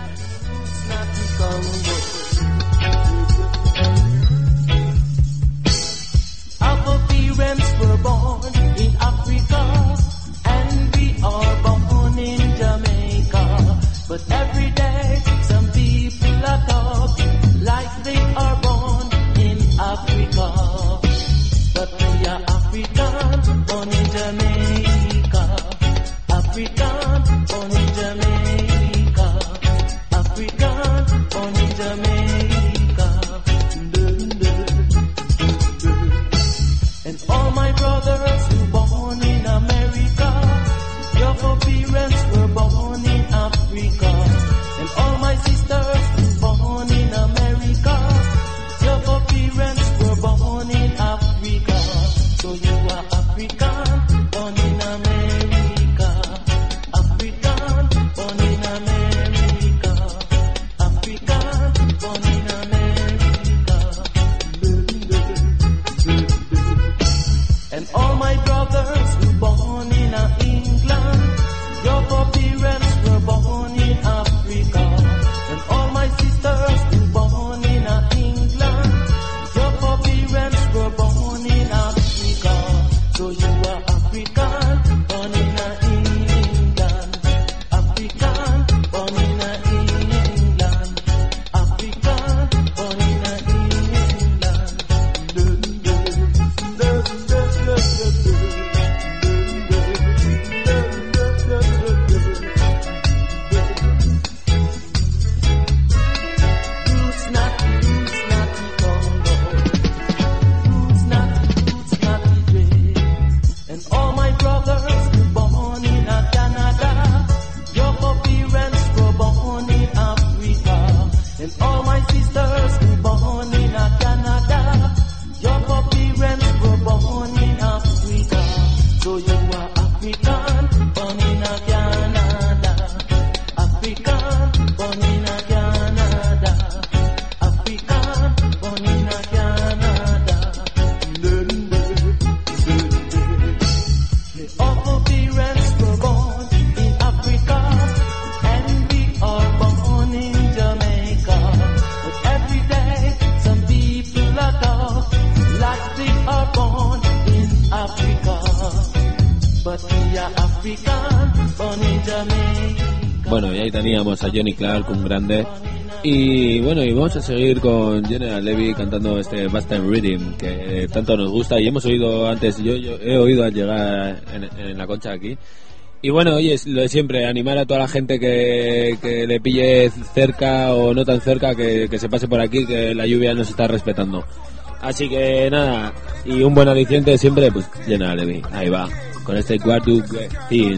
Q: Were born in Africa and we are born in Jamaica, but every day some people are talking like they are born in Africa, but we are African born in Jamaica. And all my brothers were born in England. Your parents were born in Africa. And all my sisters were born in England. Your parents were born in Africa. So you are African, born in England. African, born in England. African, born in and all my brothers were born in Canada. Your parents were born in Africa. And all my sisters were born in Canada. Your parents were born in Africa. So you are African, born in Canada. African, born in Canada. African, born in Canada. All parents were born in Africa, and we are born in Jamaica. But every day, some people are tough, like they are born in Africa. But we are African, born in Jamaica.
C: Bueno, y ahí teníamos a Johnny Clark, un grande. Y bueno, y vamos a seguir con General Levy cantando este Bastard Rhythm que tanto nos gusta y hemos oído antes, yo he oído al llegar en la concha aquí. Y bueno, oye, es lo de siempre, animar a toda la gente que le pille cerca o no tan cerca, que se pase por aquí, que la lluvia nos está respetando. Así que nada, y un buen aliciente siempre, pues General Levy, ahí va, con este Guardu Thing.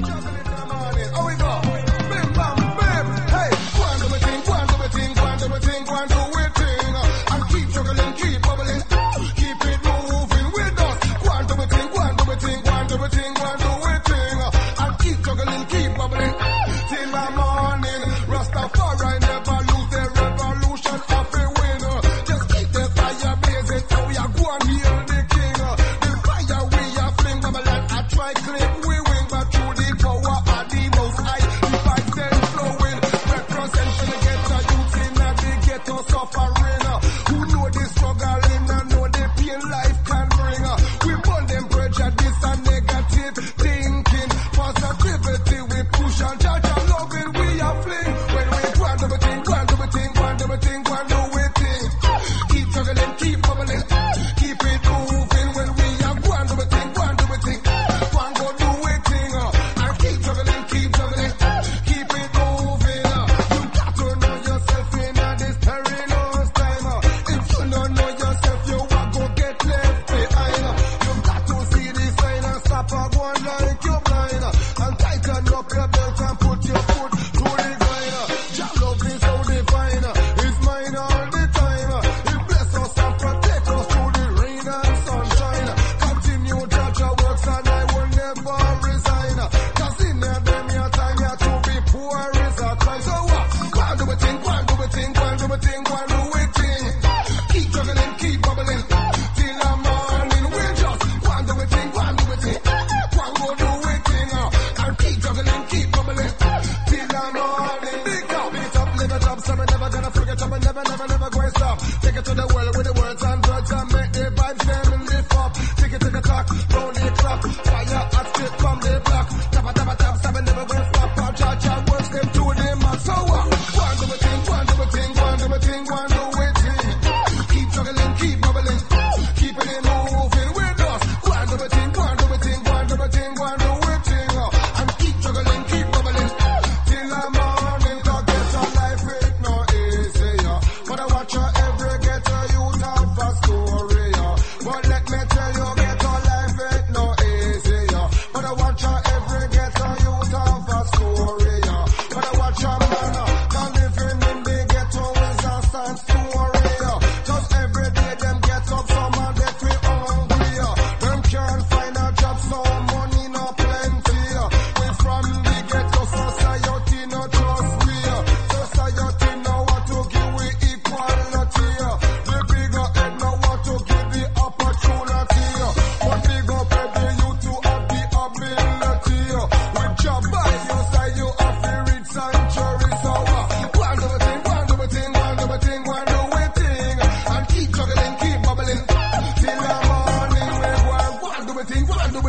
R: opportunity.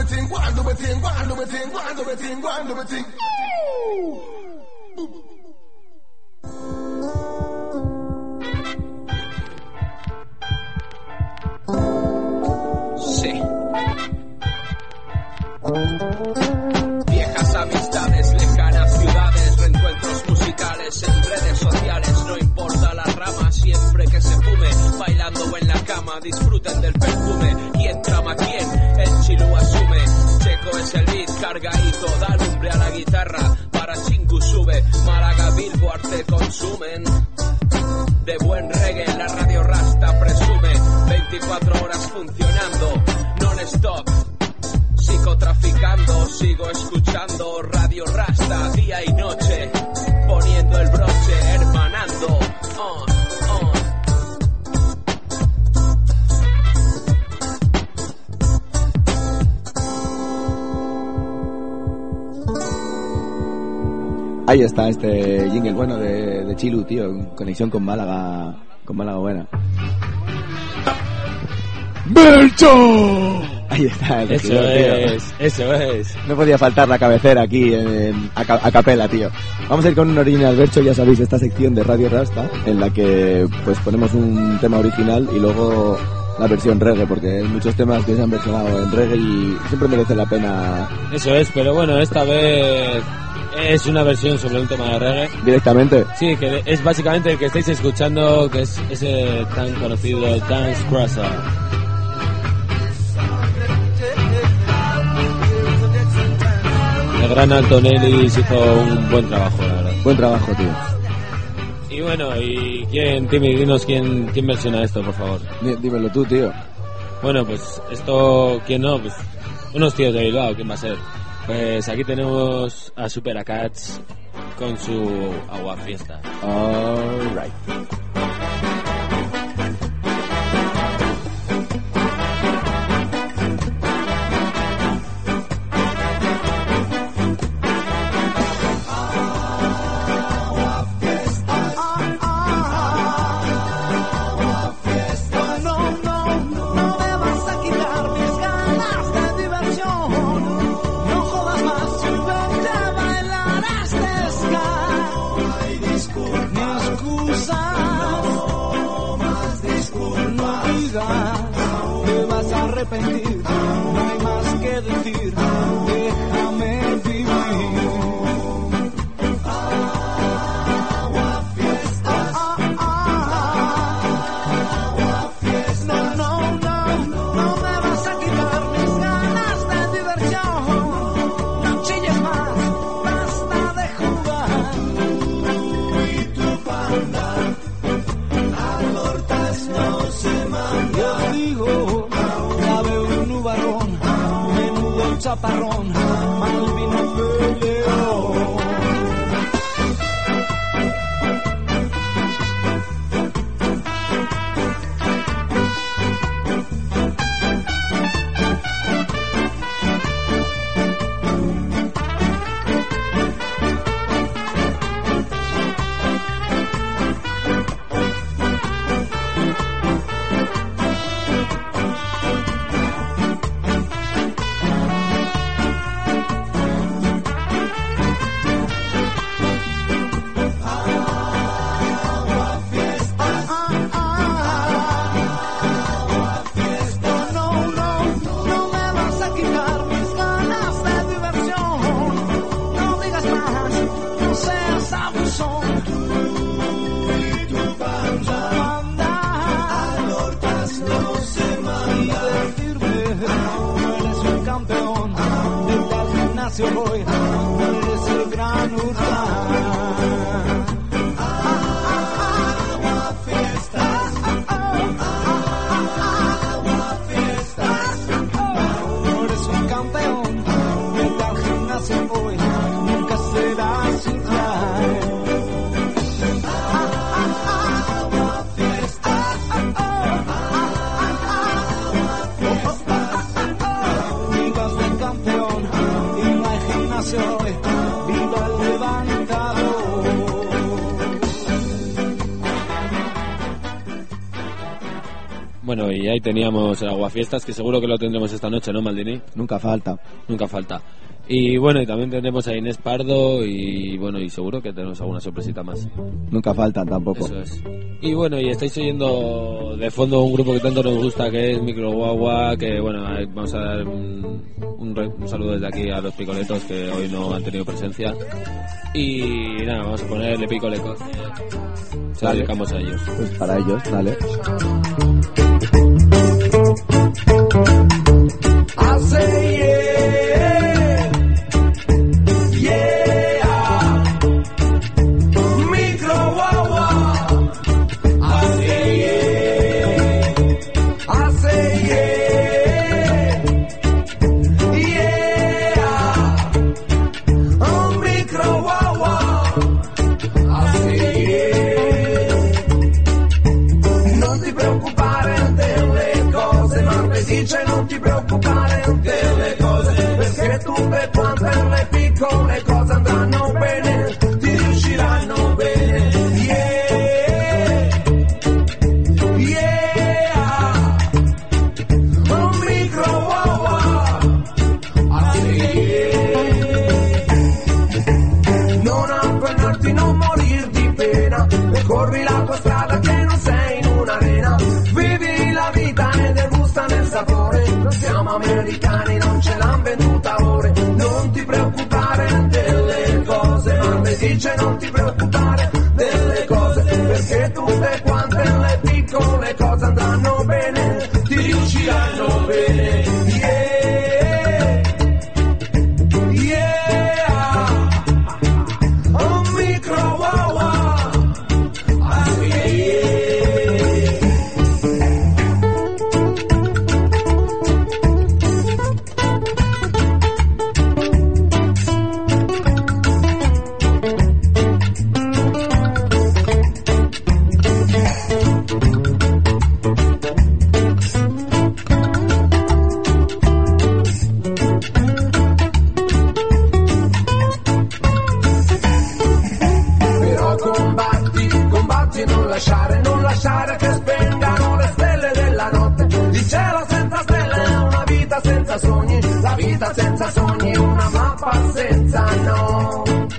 G: it thing, go and do it thing, go and do it thing, go and do it thing, go and do it thing.
R: Sí. Viejas amistades, lejanas ciudades, reencuentros musicales en redes sociales, no importa la rama, siempre que se fume, bailando o en la cama, disfruten del perfume. ¿Quién trama a quién? El Chilú asume. Checo es el beat, cargadito, da lumbre a la guitarra, para Chingu sube, Málaga, Bilbo, arte consumen. De buen reggae, la radio Rasta presume, 24 horas funcionando, non-stop. Sigo traficando, sigo escuchando Radio Rasta día y noche, poniendo el broche, hermanando.
J: Ahí está este jingle bueno de Chilu, tío, en conexión con Málaga buena. ¡Bercho! Ahí está el
C: Eso es.
J: No podía faltar la cabecera aquí a capela, tío. Vamos a ir con un original Bercho, ya sabéis, esta sección de Radio Rasta, en la que pues ponemos un tema original y luego la versión reggae, porque hay muchos temas que se han versionado en reggae y siempre merece la pena.
C: Eso es, pero bueno, esta vez es una versión sobre un tema de reggae.
J: ¿Directamente?
C: Sí, que es básicamente el que estáis escuchando, que es ese tan conocido Dance Crusher. El gran Antonelli hizo un buen trabajo, la verdad.
J: Buen trabajo, tío.
C: Y bueno, Timmy, dinos quién versiona esto, por favor.
J: Dímelo tú, tío.
C: Bueno, pues esto, ¿quién no? Pues unos tíos de Bilbao, ¿quién va a ser? Pues aquí tenemos a Super Cats con su Agua Fiesta.
J: All right.
S: Arrepentir, no hay más que decir, déjame vivir. Agua fiesta, agua fiesta. No me vas a quitar mis ganas de diversión. No chilles más, basta de jugar. Y tu banda, a cortas no se manda. Yo digo, menudo chaparrón, Malvino peleón. Voy, eres el gran Urbán. Agua fiesta, agua fiesta. Eres un campeón, vete al gimnasio hoy, nunca serás un crack. Agua fiesta, vivas del campeón. Viva el levantado.
C: Bueno, y ahí teníamos el aguafiestas, que seguro que lo tendremos esta noche, ¿no, Maldini?
J: Nunca falta.
C: Nunca falta. Y bueno, y también tendremos a Inés Pardo y bueno, y seguro que tenemos alguna sorpresita más.
J: Nunca faltan tampoco.
C: Eso es. Y bueno, y estáis oyendo de fondo un grupo que tanto nos gusta, que es Micro Guagua, que bueno, vamos a dar un saludo desde aquí a los picoletos que hoy no han tenido presencia. Y nada, vamos a ponerle picoletos. Se lo dedicamos a ellos.
J: Pues para ellos, dale.
S: I say yeah, yeah, micro guagua. I say yeah, I say yeah, yeah, oh micro guagua. I say yeah. Non ti preoccupare delle cose, ma mi dice non ti preoccupare delle cose, perché tutte quante le piccole cose andranno bene, ti riusciranno bene. Yeah, yeah, un micro guagua. Ah, sì, yeah. Non appannarti, non morir di pena, percorri la tua strada che non sei in un'arena, vivi la vita e degusta nel sapore, non siamo americani, non ce l'han venduta ore. Non ti preoccupare delle cose, ma mi dice non ti preoccupare delle cose, perché tutte quante le piccole cose andranno bene, ti riusciranno bene. Yeah, yeah, un micro guagua. Ah, yeah. Però combatti, combatti, non lasciare che spengano le stelle della notte. Il cielo senza stelle è una vita senza sogni, la vita senza sogni è una mappa senza no.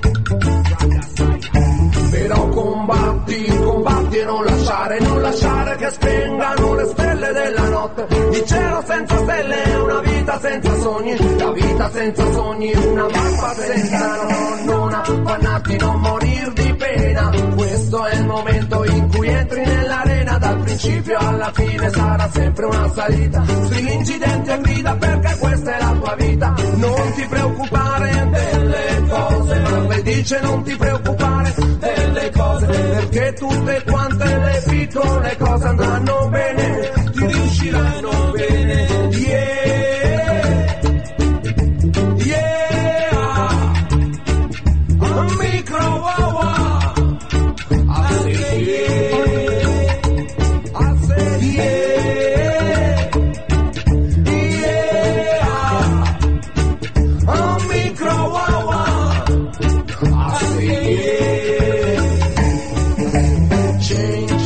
S: Però combatti, combatti e non lasciare che spengano le stelle della notte. Il cielo senza stelle è una vita senza sogni, la vita senza sogni è una mappa senza no. Non affannarti, non morir di pena, questo è il momento in cui entri nell'arena, dal principio alla fine sarà sempre una salita, stringi i denti e grida perché questa è la tua vita. Non ti preoccupare delle cose, ma mi dice non ti preoccupare delle cose, perché tutte quante le piccole cose andranno bene, ti riusciranno bene. Yeah, yeah, un micro guagua. I say yeah, I say yeah, yeah, un micro guagua. I say yeah. Change,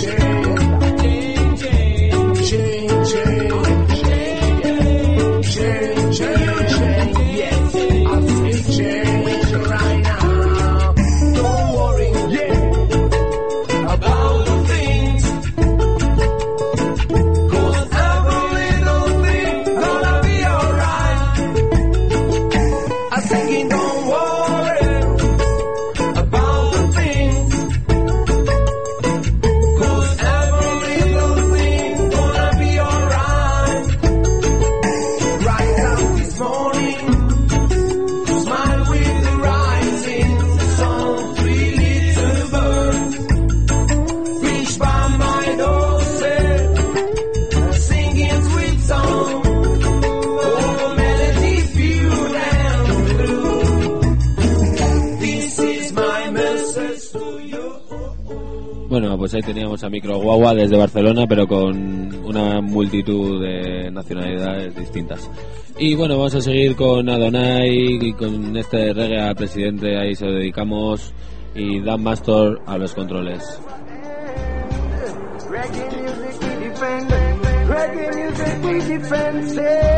C: Bueno, pues ahí teníamos a Micro Guagua desde Barcelona, pero con una multitud de nacionalidades distintas. Y bueno, vamos a seguir con Adonai y con este reggae al presidente, ahí se lo dedicamos, y Dan Mastor a los controles.
S: Reggae music independent, me defense.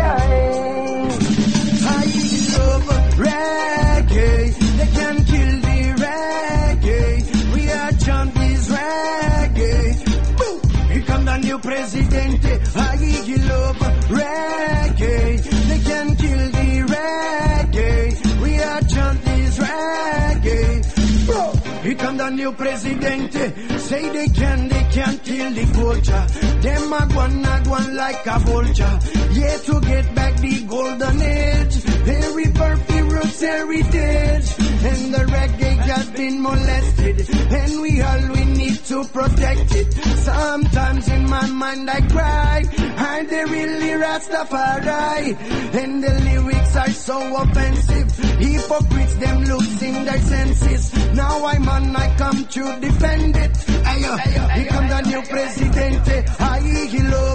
S: I love reggae. They can kill the reggae. We are champions reggae. Boom! Here come the new president. I love reggae. They can kill the reggae. We are champions reggae. Bro, here come the new president. Say they can't kill the culture. Them a gone like a vulture. Yeah, to get back the golden age. Every perfect roots heritage. And the reggae has been molested. And we need to protect it. Sometimes in my mind I cry. Are they really Rastafari? And the lyrics are so offensive. Hypocrites, them losing their senses. Now I come to defend it. Here come the new president. I love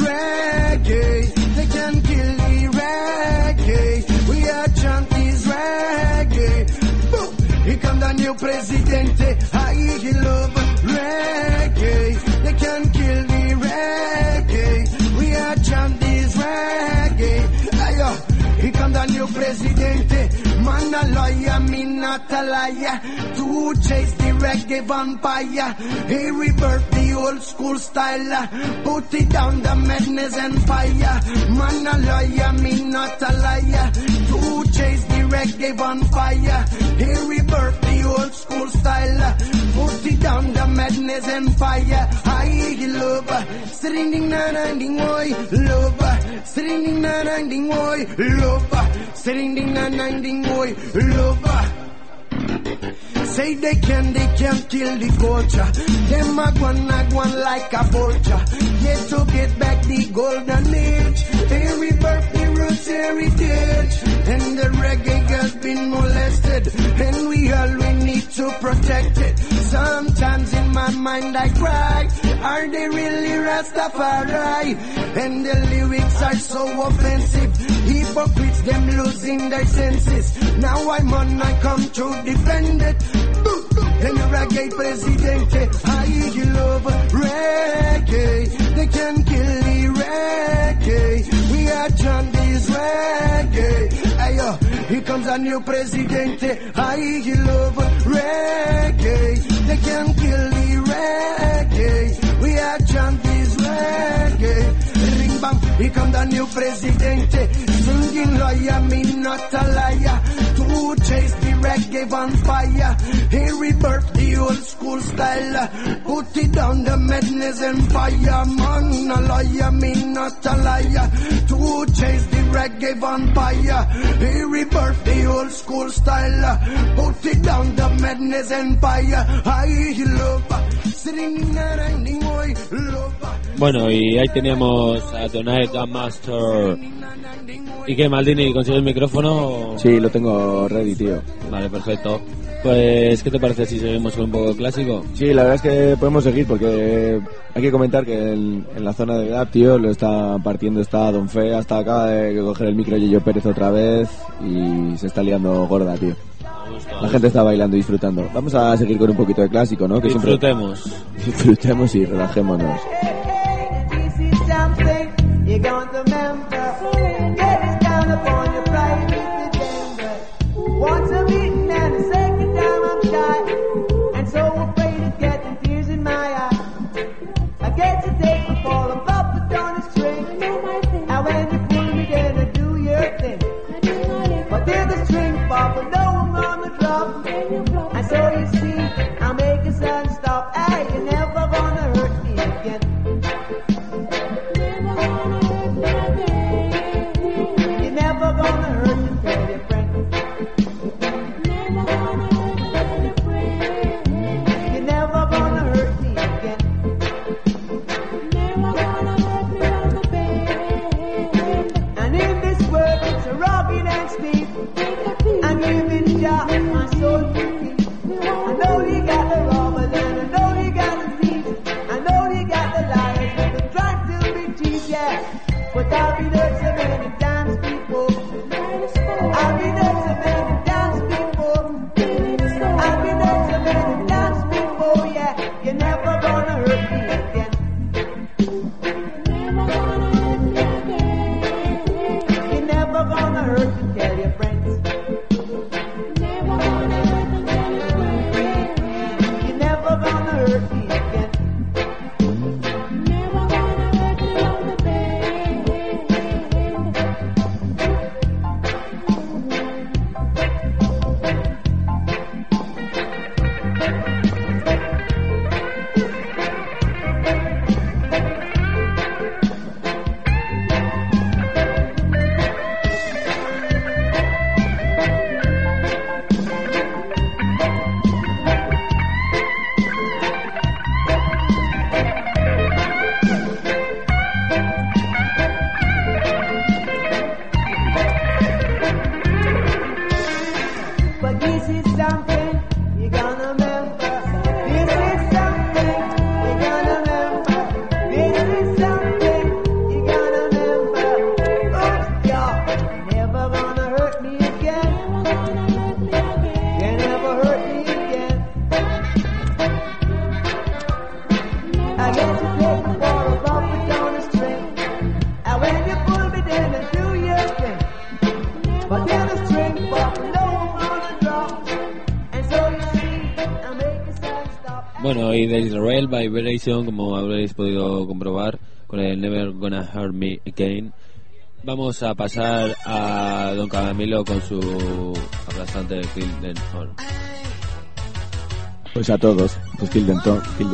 S: reggae. They can kill the reggae. We are junkies reggae. Boom. Here come the new president. I love reggae. They can kill the reggae. We are junkies reggae. Here come the new president. Man a lawyer, me not a liar. To chase the reggae vampire. He rebirth the old school style. Put it down the madness and fire. Man a lawyer, me not a liar. To chase the reggae vampire. He rebirth the old school style. Put it down the madness and fire. I love. Sitting na na ding oi. Love. Sitting na na ding oi. Love. Sitting na na ding oi. Love. Say they can kill the culture. Them a gone like a vulture. Yet to get back the golden age. They rebirth the roots heritage. And the reggae has been molested. And we need to protect it. Sometimes in my mind I cry. Are they really Rastafari? And the lyrics are so offensive. Hypocrites, them losing their senses. Now I come to defend it. And the reggae president, I love reggae. They can kill the reggae. We are Johnny's reggae. Ayo, here comes a new president. I love reggae. They can kill the reggae. We are Johnny's reggae. Ring bang, here comes the new president. Singing lawyer, me not a liar. To chase the reggae vampire. He rebirth the old school style. Put it down the madness and fire. Man a liar, me not a liar. To chase the reggae vampire. He rebirth the old school style. Put it down the madness and fire. I love. Sitting in
C: Bueno, y ahí teníamos a Tonight a Master. ¿Y qué, Maldini? ¿Consigues el micrófono?
J: Sí, lo tengo ready, tío.
C: Vale, perfecto. Pues, ¿qué te parece si seguimos con un poco de clásico?
J: Sí, la verdad es que podemos seguir porque hay que comentar que en la zona de DAP, tío, lo está partiendo, está Don Fe, hasta acaba de coger el micro Yoyo Pérez otra vez y se está liando gorda, tío. La gente está bailando y disfrutando. Vamos a seguir con un poquito de clásico, ¿no? Que
C: disfrutemos.
J: Disfrutemos y relajémonos.
T: Once I'm eating and the second time I'm shy, and so afraid of getting tears in my eye. I get to take the fall of up on the string, and when you pull me then I do your thing. But there's the string pop and no I'm on the drop, and so you see I'll make a sudden stop. Hey, you're never gonna hurt me again. gonna hurt you, tell your friends. Never gonna hurt you, tell your friends. You're never gonna hurt me again. Never gonna hurt you on the bed. But this is something you're gonna remember. This is something you're gonna remember. This is something you're gonna remember. Oops, y'all, never gonna hurt me again. You never hurt me again. I guess you played the ball above it on a string. And when you pull me then and do your thing. But then the string popped low on the drop. And so you see, I make a sad stop.
C: Bueno, y de Israel Vibration, como habréis podido comprobar, con el Never Gonna Hurt Me Again, vamos a pasar a Don Camilo con su aplastante Kill Them All.
J: Pues a todos, pues Kill Them.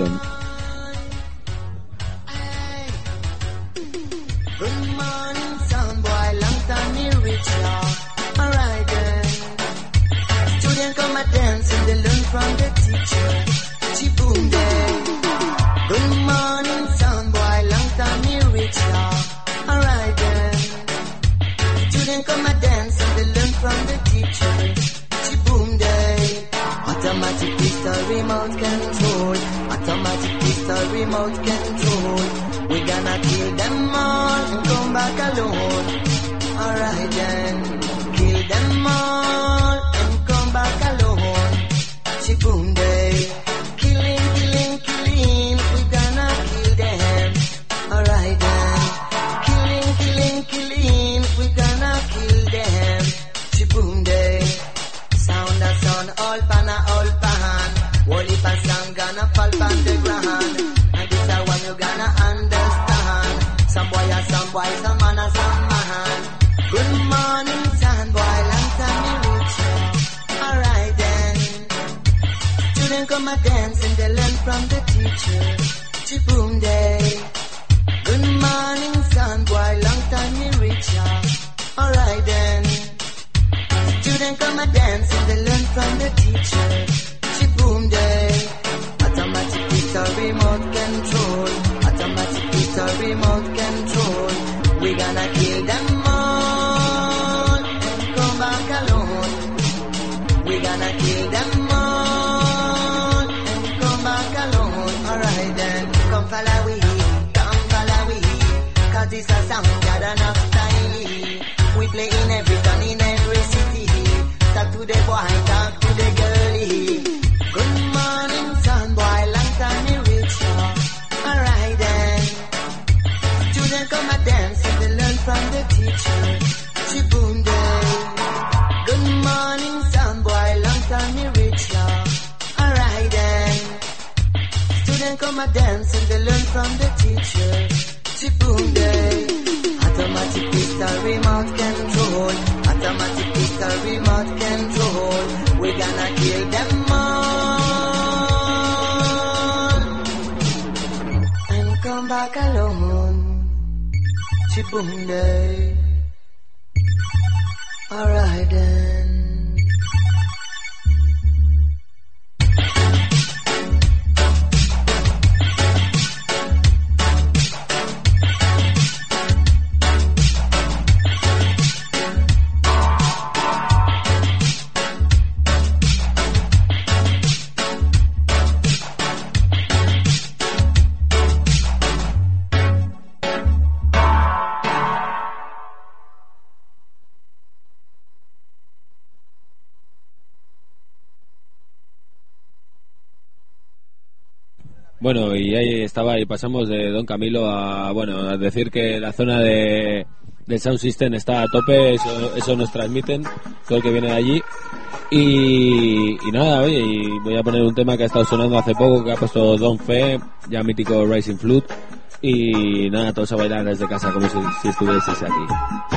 O: Good morning, sound boy, long time me reach ya. Alright then. Student come a dance and they learn from the teacher. Chi-boom day. Good morning, sound boy, long time me reach ya. Alright then. Student come a dance and they learn from the teacher. Chi-boom day. Automatic pistol remote control. Automatic pistol remote control. We gonna kill them all and come back alone. Alright then. Kill them all and come back alone. Chi-boom day. Killing, killing, killing. We gonna kill them. Alright then. Killing, killing, killing. We gonna kill them. Chi-boom day. Sound a sound, all pan a all pan. Wall if a song gonna fall on the ground. And this a one you gonna understand. Some boy a some boy, some man a some man. Good morning, son boy, long time you reach ya. Alright then. Children come a dance and they learn from the teacher. Chi-boom day. Good morning, son boy, long time you reach ya. Alright then. Children come a dance and they learn from the teacher. Chi-boom day. Automatic pistol remote control. Automatic pistol remote control. We gonna kill them all and come back alone. We gonna kill them all and come back alone. Alright then, come follow we, cause this a sound got enough style. We play in every town, in every city. Talk to the boy, talk to the girlie. Good morning, son boy, long time you reach ya. Alright then. Students come a dance and they learn from the teacher. Chi-boom day. Good morning, son boy, long time you reach ya. Alright then. Students come a dance and they learn from the teacher. Chi-boom day. Automatic pistol remote control. Automatic pistol remote control. We gonna kill them all and come back alone. Chi-boom day. Alright then.
C: Bueno, y ahí estaba, y pasamos de Don Camilo a, bueno, a decir que la zona de del Sound System está a tope, eso nos transmiten, todo el que viene de allí. Y nada, oye, y voy a poner un tema que ha estado sonando hace poco, que ha puesto Don Fe, ya mítico Rising Flood. Y nada, todos a bailar desde casa como si estuvieses aquí.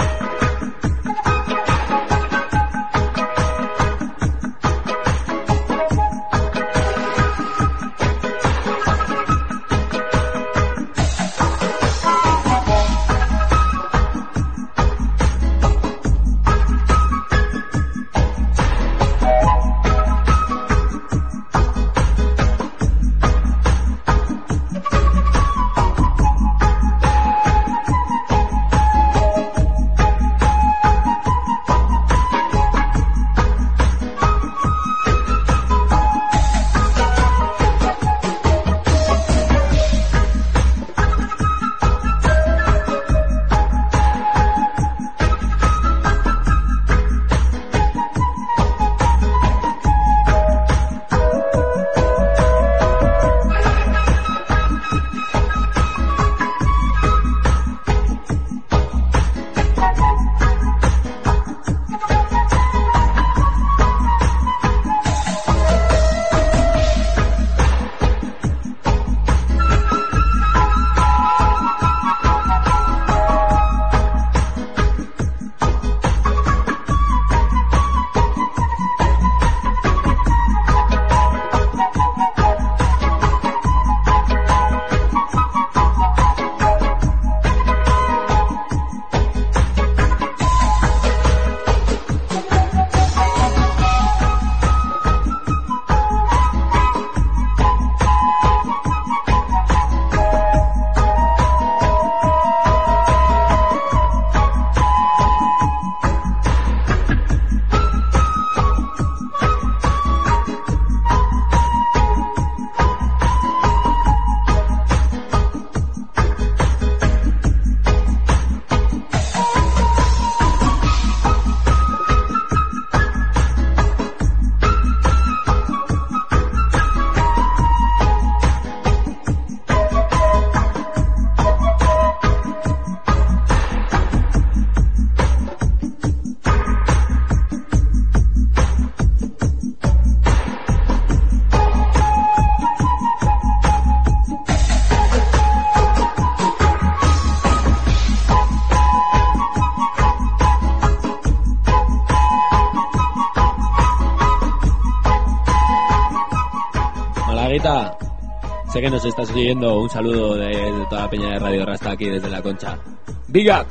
C: Sé que nos estás siguiendo. Un saludo de toda la peña de Radio Rasta aquí desde La Concha. Big up.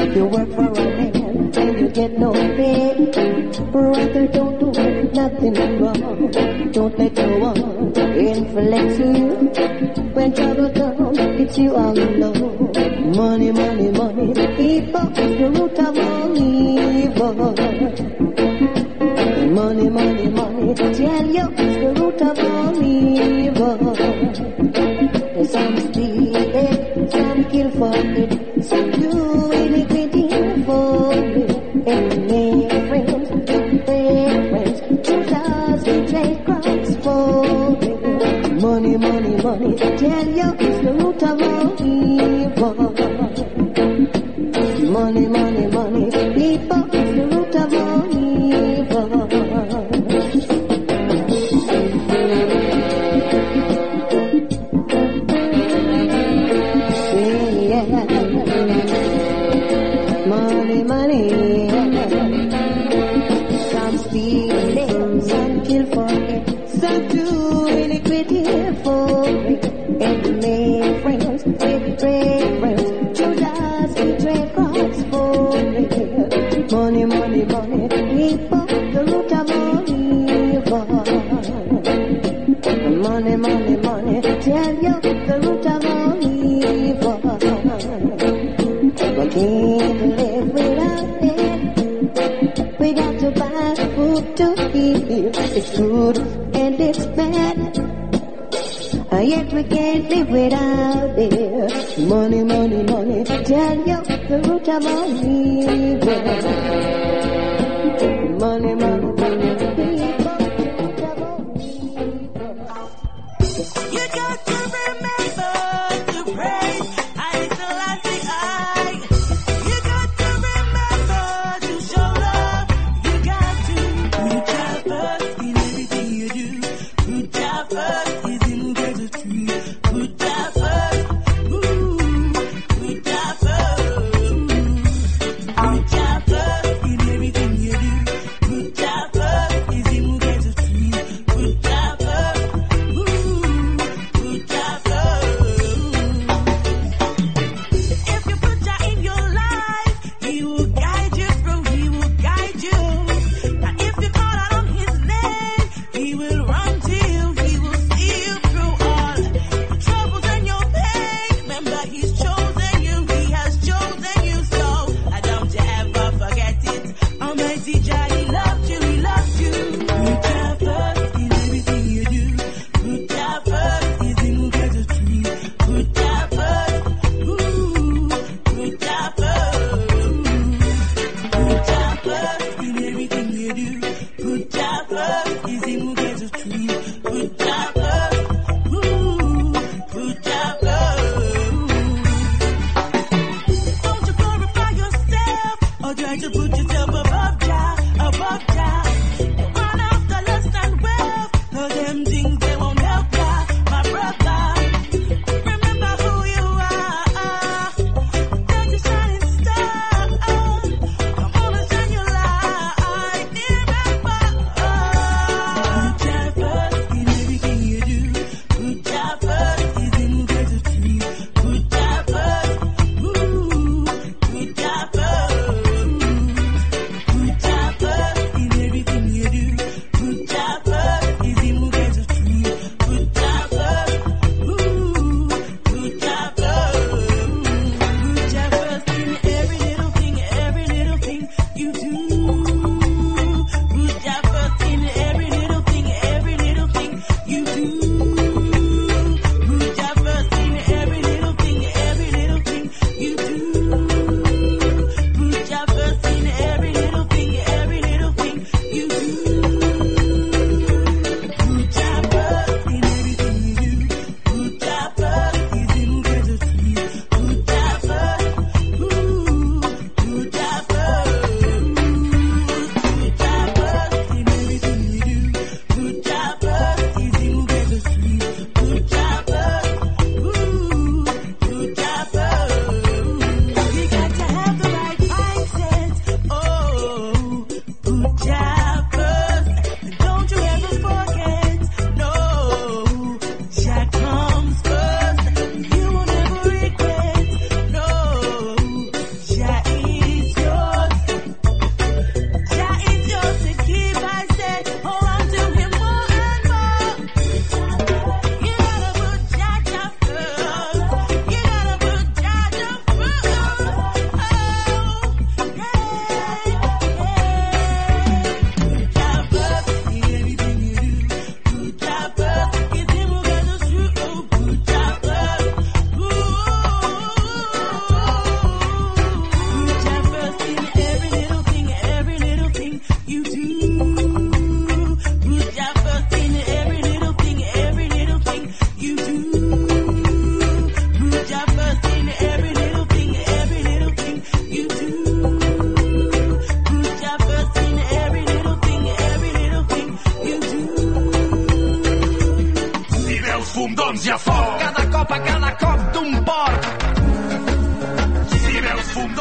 I: You work for a man and you get no pay. Brother, don't do nothing wrong. Don't let no one influence you. When trouble comes, it's you all alone. Money, money, money, people is the root of all evil. Money, money, money, tell you it's the root of all evil. Some steal it, some kill for it, some do iniquity for it. And make friends, make friends, choose us to trade crops for it. Money, money, money, tell you it's the root of all evil. Money, money, money, people, it's the root of all evil. Money, money, some steal it, some kill for it, some do iniquity for it, and make friends, betray friends, choose us, betray crops for it. Money, money, money, people, the root of all evil. Money, money, money, tell you the root of all evil. We can't live without it. We got to buy food to eat. It's good and it's bad. Yet we can't live without it. Money, money, money, tell you the root of all evil. Money, money, money, people, the root of all evil.
S: You got to remember to pray. I still like the eye. You got to remember to show love. You got to put your first in everything you do. Put your first is in the tree. Put your first, ooh, put your first. Put your first in everything you do. Put your first is in the tree. Put your first, ooh, put your first. If you put your in your life, He will guide you through. He will guide you. And if you call out on His name, He will run to you. He will see you through all the troubles and your pain. Remember, He's chosen you. He has chosen you. So don't you ever forget it. Almighty Jah, He loved you. He loved you. Put your first in everything you do. Put your first is in the tree. Put your first, ooh, put your first. Put your first in everything you do. Put your first is in the tree. Put your first, ooh, put your first. Don't you glorify yourself or try to put yourself above Jah, above Jah. Don't run after lust and wealth, 'cause them things they won't help ya, my brother. Remember who you are. There's a shining star. Come on and shine your light. Remember, put your first in everything you do. Put your first is in the tree. Put your first, ooh, put your first.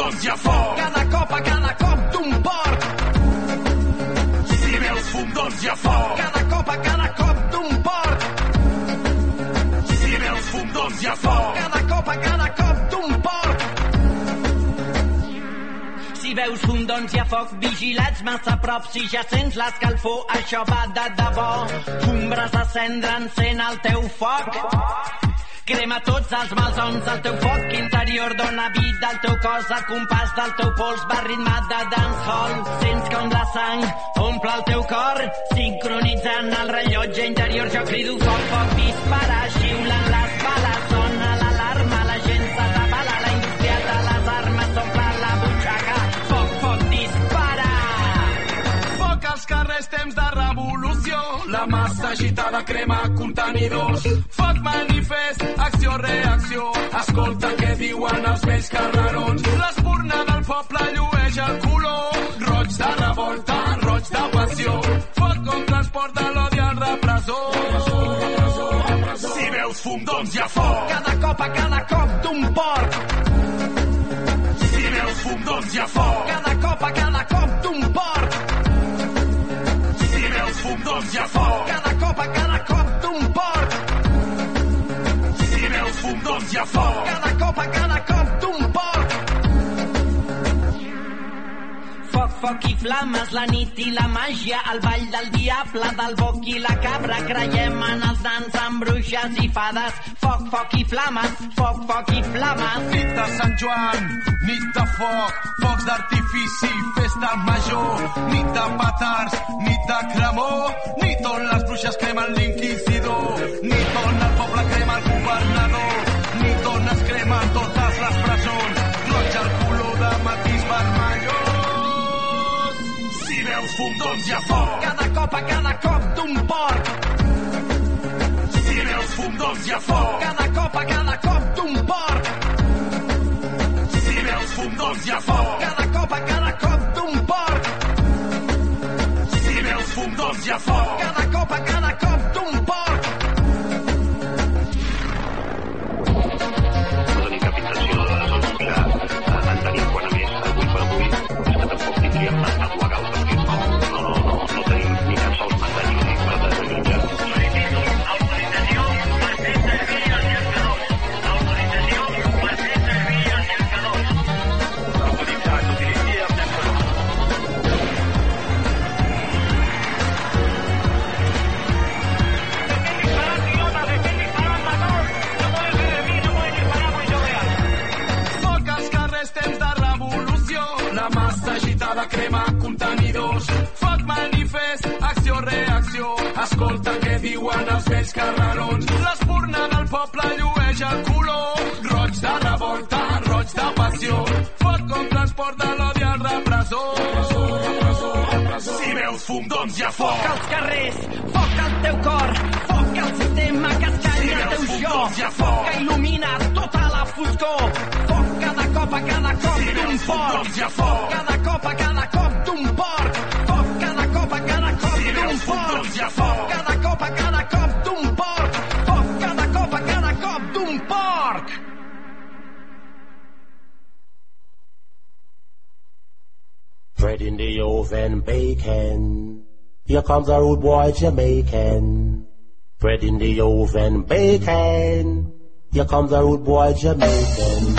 G: fondons hi ha foc.
S: Cada cop d'un porc.
G: Si veus fum, doncs hi ha foc.
S: Cada cop d'un porc.
G: Si veus fum, doncs hi ha foc.
S: Cada cop d'un porc. Si veus fum, doncs hi ha foc. Vigilats massa a prop, si ja sents l'escalfor, això va de debò. Fumbres de cendra, encén el teu foc. Crema tots els malsons del teu foc interior, dona vida al teu cos, el compàs del teu pols va ritmat de dancehall. Sents com la sang omple el teu cor, sincronitzant el rellotge interior. Jo crido foc, foc, dispara, xiulen les bales, sona l'alarma, la gent s'atabala, la indústria de les armes s'omple la butxaca. Foc, foc, dispara!
G: Foc als carrers, temps de revolució, la massa agitada crema contenidors. Foc manifest, acció, reacció, escolta què diuen els vells carrerons. L'espurna del poble llueix el color, roig de revolta, roig de passió. Foc contra el port de l'odi al repressor. Si veus fum, doncs hi ha foc.
S: Cada cop d'un porc.
G: Si veus fum, doncs hi ha foc.
S: Cada cop d'un porc.
G: Si veus fum, doncs hi ha foc.
S: Cada cop d'un porc.
G: Si veus fum, doncs hi ha foc.
S: Cada cop d'un porc. Foc, foc i flames, la nit i la màgia, el ball del diable, del boc i la cabra. Creiem en els nans amb bruixes i fades. Foc, foc i flames, foc, foc i flames.
G: Nit de Sant Joan, nit de foc, focs d'artifici, festa major, nit de petards, nit de cremor, nit on les bruixes cremen l'inquisidor, nit on el poble crema el governador, nit on es cremen totes les presons, roig el color de matís vermellós. Si veus fum, doncs hi ha foc.
S: Cada cop d'un porc.
G: Si veus fum, doncs hi ha foc.
S: Cada cop d'un porc.
G: Si veus fum, doncs hi ha foc.
S: Cada cop d'un porc.
G: Si veus fum, doncs hi ha foc.
S: Cada cop d'un porc.
U: La decapitació de les zones que en tenim quan a més avui per avui és que tampoc tindríem mandat legal perquè no tenim ni tan sols mandat jurídic per desallotjar. Autorització per fer servir els llançadors. Autorització per fer servir els llançadors. Autoritzat, utilitzi els llançadors.
G: Foc als carrers, temps de revolució, la massa agitada crema contenidors. Foc manifest, acció, reacció, escolta què diuen els vells carrerons. L'espurna del poble llueix el color, roig de revolta, roig de passió. Foc contra el port de l'odi al repressor. Si veus fum, doncs hi ha foc.
S: Foc als carrers, foc al teu cor, foc al sistema que escanya el teu jo, que il·lumina tota la foscor. Foc cada cop d'un porc. Cada cop d'un porc. Foc cada cop d'un porc. Cada cop d'un porc. Foc cada cop d'un porc.
U: Bread in the oven, bacon. Here comes the rude boy Jamaican. Bread in the oven, bacon. Here comes the rude boy Jamaican.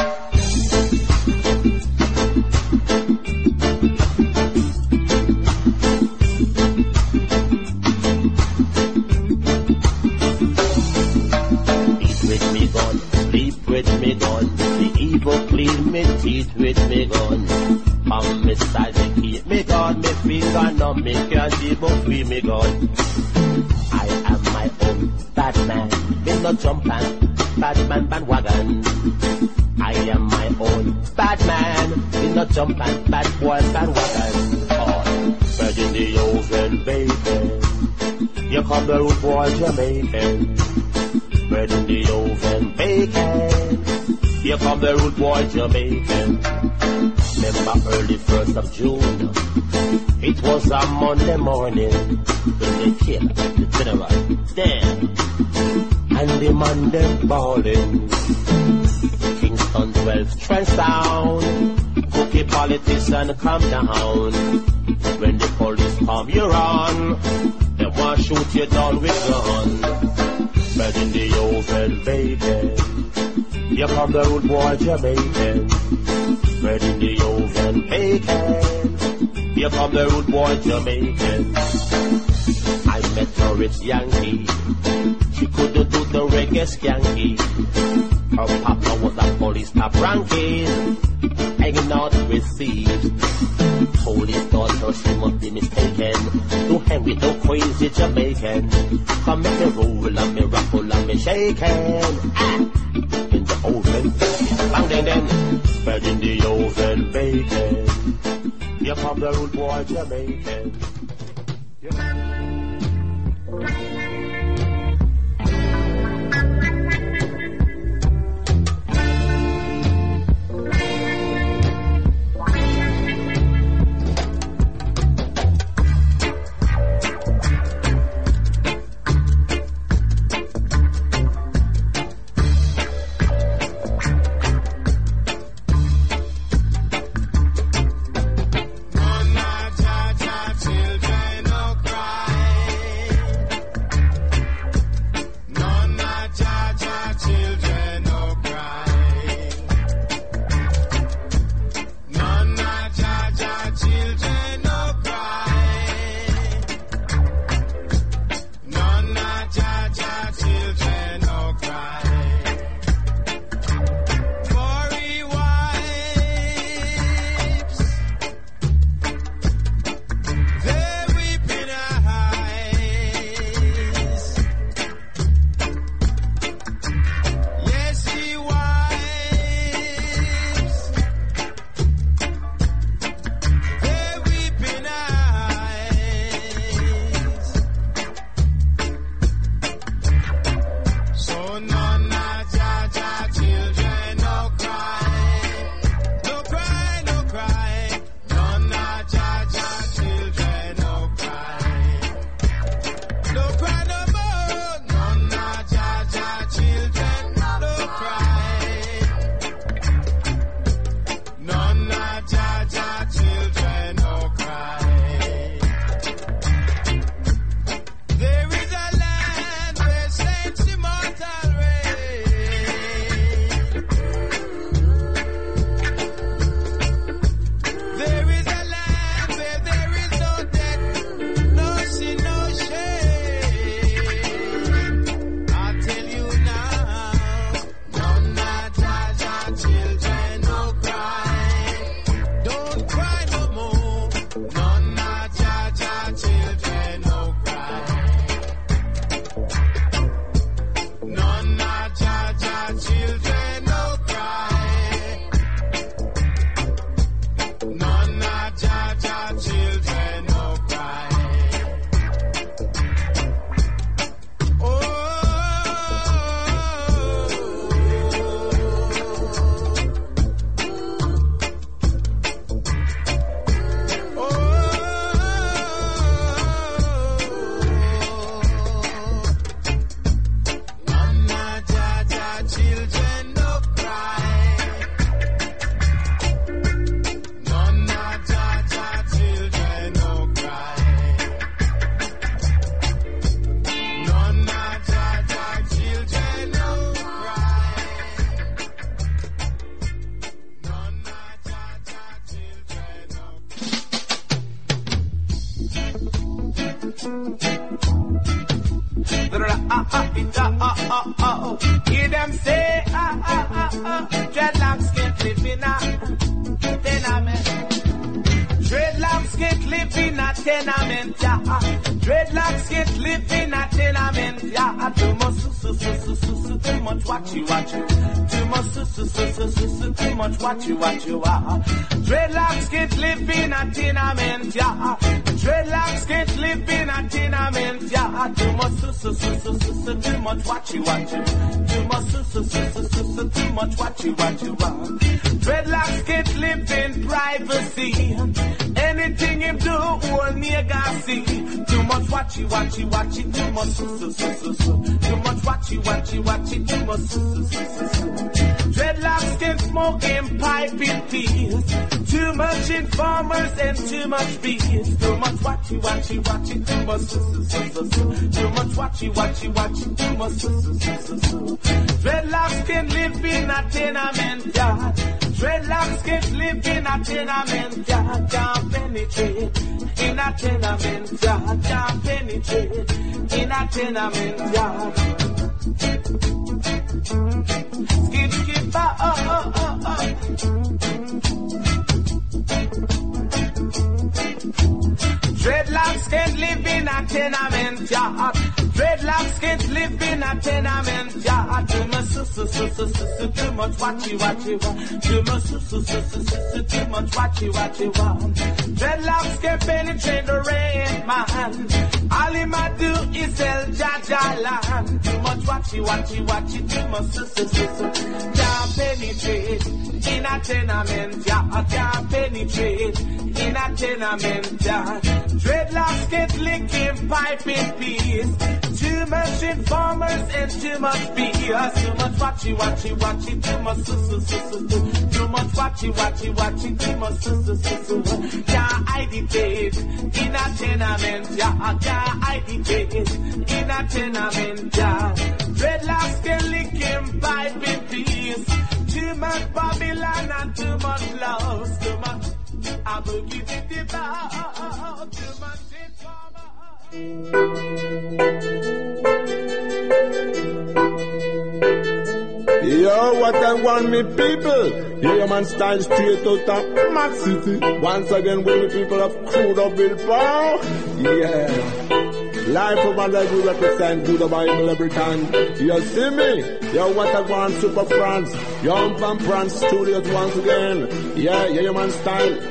U: Eat with me gun, sleep with me gun. The evil clean me teeth with me gun. On me side, me keep me gun, me finger numb, me can't even free me gun. I am my own Batman, me no jump and Batman bandwagon. I am my own Batman, me no jump and bad boy bandwagon. Oh, bread in the oven, baby. Here come the rude boy Jamaican. Bread in the oven, bacon. Here come the rude boy Jamaican. Remember early 1st of June, it was a Monday morning when they killed the general, damn, and the man them ballin'. Kingston 12 Trenchtown, cookie politician come down. When the police come, you run. They want to shoot you down with gun. Bread in the oven, baby. Here come the rude boy Jamaican. Bread in the oven, bacon. Here come the rude boy Jamaican. I met a rich Yankee. She couldn't do the reggae skanky. Her papa was a police top ranking, hanging out with thieves. Police daughter, she must be mistaken to hang with no crazy Jamaican. Come make me roll and me ruffle and me shaking. In the oven, bang dang dang, bread in the oven, bacon. Here come the rude boy Jamaican.
A: Hear them say, dreadlocks can't live in a tenement. Dreadlocks can't live in a tenement, yeah. Dreadlocks can't live in a tenement, yeah. Too much, too much, watch you. Too much, too much, watch you. Dreadlocks can't live in a tenement, yeah. Dreadlocks can't live in a tenement, yeah. Too much, too much, watch you. Too much, too much, watch you. Dreadlocks can't live in privacy. Anything him do, all nigga see. Too much watch you. Too much too much watch you. Too much Dreadlocks can't smoking pipe in peace. Too much informers and too much bees. Too much watchy, too much too much watchy, too much Dreadlocks can live in a tenement yard. Dreadlocks can live in a tenement yard. Can't penetrate in a tenement yard. Can't penetrate in a tenement yard. Skip, Dreadlocks can't live in a tenement yard. Dreadlocks can't live in a tenement yard. Too much too much watchy, too much too much watchy. Dreadlocks can penetrate the rain, man. All he might do is sell Jaja land. Too much watchy, too much can't penetrate in a tenement yard. Can't penetrate in a tenement yard. Dreadlocks get licking pipe in peace. Too much informers and too much BS. Too much watchy, too much too much watchy, too much can't agitate in a tenement yard. Can't agitate in a tenement yard. Dreadlocks get licking pipe in peace. Too much Babylon and too much love. Too much I will give it the bow. Too much
D: Yo, what I want me people. Here man style straight out of Mad City. Once again with the people of Crude Up Bilbao. Yeah. Life over there we represent good Bible every time. You see me? Yo, what I want Super France. Yo, I'm from France Studios once again. Yeah, man style.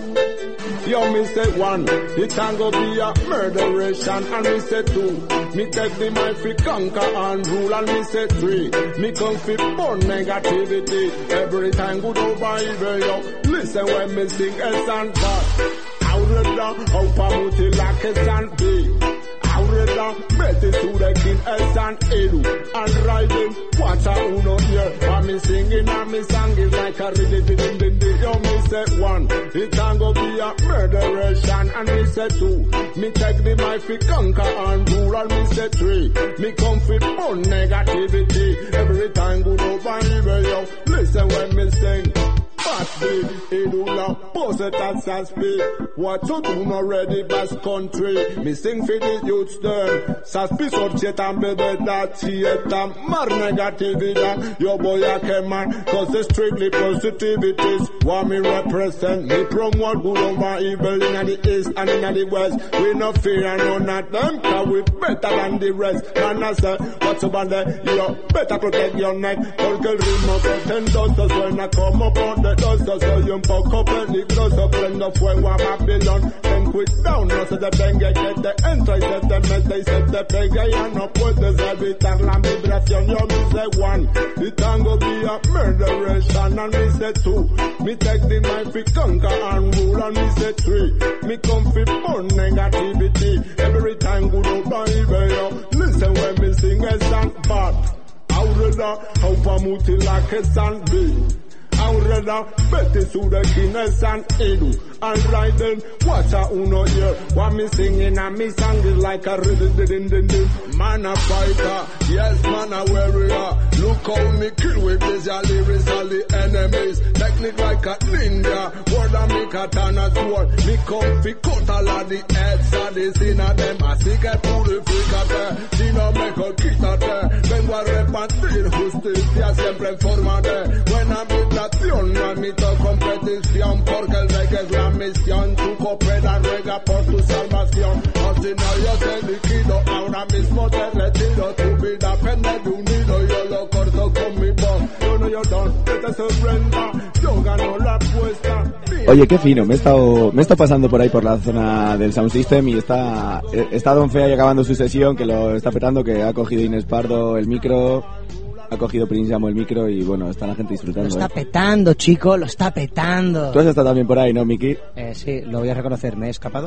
D: Yo, me say one, it can go be a murderation, and me say two, me take the mind fi conquer and rule, and me say three, me come fi burn negativity, every time good over evil, yo, listen when me sing S and bad, out of the, how pamuti like S and B. Aureda, Betty to the king S and Edu, and riding, watch out uno here, and me singing and me song is like a riddim. Yo, me say one, it can go be a murderation, and me say two, me take the mic fi conquer and rule, and me say three, me come fi burn negativity, every time good over evil, yo, listen when me sing. Fastly, Edula, pose it as I speak. What to do not ready best country. Me sing for the youths them. Suspicious of chet and baby that theater. Mar negativity. Your boy I came man. Cause it's strictly positivities. What me represent. Me promote good over evil in the east and in the west. We no fear none of them. Cause we better than the rest. Man I say, what's about that? You better protect your neck. Porque el ritmo que te entonces suena como por de soy un poco peligroso, prendo fuego a Babylon, ten cuidado, no se te venga que te entra y se te mete y se te pega, ya no puedes evitar la vibración. Yo me say one, the tango be a murderation, and me say two, me take the knife, we conquer and rule, and me say three, me come fi burn negativity, every time good over evil, yo, listen when me sing a song bad, Aureda, how pamuti like a sand bee. Aureda, Betty to the Guinness and Edu, and riding, watch out uno here, what me singing and me song is like a riddim. Man a fighter, yes man a warrior, look how me kill with this lyrics all the enemies, technique like a ninja, word a me katana sword, me come fi cut all of the heads of the sin of them, así que purificate, si no me quítate, vengo a repartir justicia siempre en forma de buena vibración, no admito competición, porque el reggae es la misión, tu coopera ruega por tu salvación, o si no yo te liquido, ahora mismo te retiro, tu vida pende de un hilo, yo lo corto con mi voz, yo no yo don't, que te sorprenda, yo gano la apuesta.
J: Oye, qué fino, me he estado pasando por ahí por la zona del Sound System y está Don Fea ahí acabando su sesión, que lo está petando, que ha cogido Inés Pardo el micro, ha cogido Prince Llamo el micro y bueno, está la gente disfrutando.
N: Lo está petando, chico, lo está petando.
J: Tú has estado también por ahí, ¿no, Miki?
N: Sí, lo voy a reconocer, me he escapado.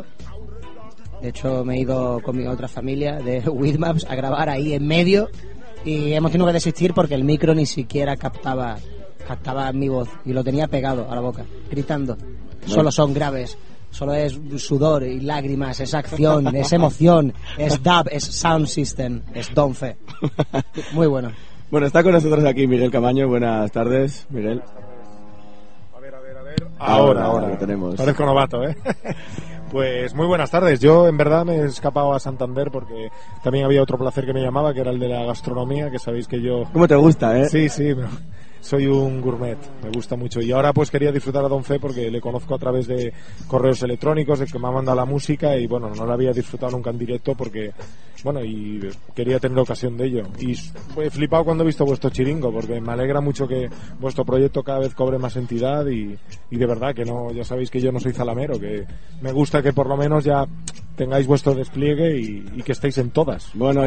N: De hecho, me he ido con mi otra familia de Whitmaps a grabar ahí en medio y hemos tenido que desistir porque el micro ni siquiera captaba captaba mi voz y lo tenía pegado a la boca, gritando. Solo son graves, solo es sudor y lágrimas, es acción, es emoción, es dub, es sound system, es Don Fe. Muy bueno.
J: Bueno, está con nosotros aquí Miguel Camaño. Buenas tardes, Miguel.
E: Ahora
J: lo tenemos.
E: Parezco novato, ¿eh? Pues muy buenas tardes. Yo en verdad me he escapado a Santander porque también había otro placer que me llamaba, que era el de la gastronomía, que sabéis que yo...
J: ¿Cómo te gusta, eh?
E: Sí, soy un gourmet, me gusta mucho. Y ahora pues quería disfrutar a Don Fe porque le conozco a través de correos electrónicos, de que me ha mandado la música y bueno, no la había disfrutado nunca en directo porque, bueno, y quería tener ocasión de ello. Y he flipado cuando he visto vuestro chiringo porque me alegra mucho que vuestro proyecto cada vez cobre más entidad y de verdad que no, ya sabéis que yo no soy zalamero, que me gusta que por lo menos ya tengáis vuestro despliegue y que estéis en todas.
J: Bueno,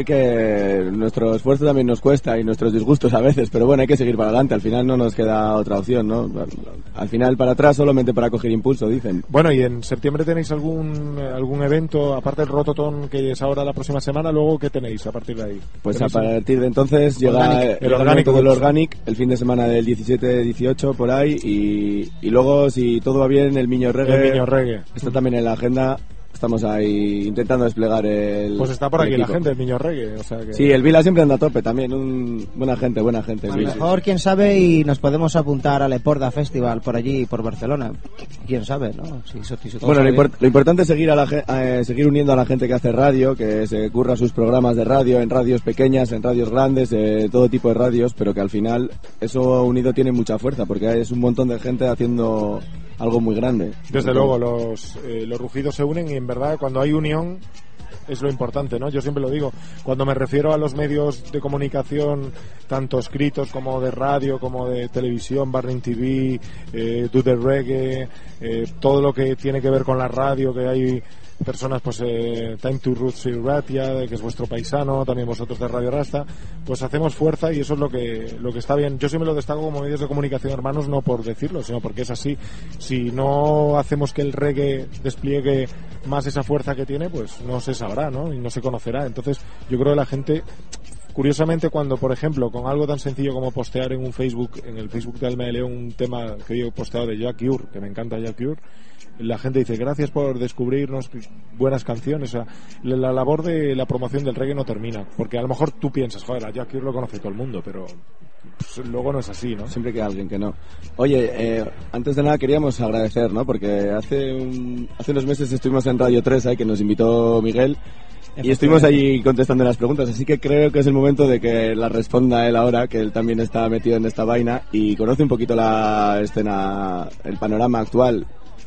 J: nuestro esfuerzo también nos cuesta y nuestros disgustos a veces, pero bueno, hay que seguir para adelante. Al final no nos queda otra opción, ¿no? Al final para atrás solamente para coger impulso, dicen.
E: Bueno, y en septiembre tenéis algún evento, aparte del Rototom que es ahora la próxima semana, luego ¿qué tenéis a partir de ahí?
J: Pues a partir de entonces llega el evento del Organic, el fin de semana del 17-18 por ahí y luego si todo va bien el Miño Reggae. Está también en la agenda. Estamos ahí intentando desplegar el...
E: Pues está por aquí
J: equipo.
E: La gente, el Niño Reggae, o sea que...
J: Sí, el Vila siempre anda a tope también, buena gente.
N: A lo mejor, quién sabe, y nos podemos apuntar al Eporda Festival por allí, por Barcelona. Quién sabe, ¿no?
J: Bueno, lo importante es seguir uniendo a la gente que hace radio, que se curra sus programas de radio, en radios pequeñas, en radios grandes, todo tipo de radios, pero que al final eso unido tiene mucha fuerza, porque es un montón de gente haciendo algo muy grande.
E: Desde luego, los rugidos se unen y en verdad cuando hay unión es lo importante, ¿no? Yo siempre lo digo, cuando me refiero a los medios de comunicación, tanto escritos como de radio, como de televisión, Burning TV, Do the Reggae, todo lo que tiene que ver con la radio, que hay personas, pues Time to Roots y Ratia, que es vuestro paisano, también vosotros de Radio Rasta, pues hacemos fuerza y eso es lo que está bien. Yo siempre lo destaco como medios de comunicación hermanos, no por decirlo, sino porque es así. Si no hacemos que el reggae despliegue más esa fuerza que tiene, pues no se sabrá, ¿no? Y no se conocerá. Entonces yo creo que la gente, curiosamente, cuando por ejemplo con algo tan sencillo como postear en un Facebook, en el Facebook de Alma de León, un tema que yo he posteado de Jack Ure, que me encanta Jack Ure, la gente dice gracias por descubrirnos buenas canciones. O sea, la labor de la promoción del reggae no termina, porque a lo mejor tú piensas, joder, a Jack Ure lo conoce todo el mundo, pero pues, luego no es así, ¿no?
J: Siempre queda alguien que no. Oye, antes de nada queríamos agradecer, ¿no? Porque hace unos meses estuvimos en Radio 3 ahí, que nos invitó Miguel, y estuvimos ahí contestando las preguntas, así que creo que es el momento de que la responda él ahora, que él también está metido en esta vaina y conoce un poquito la escena, el panorama actual.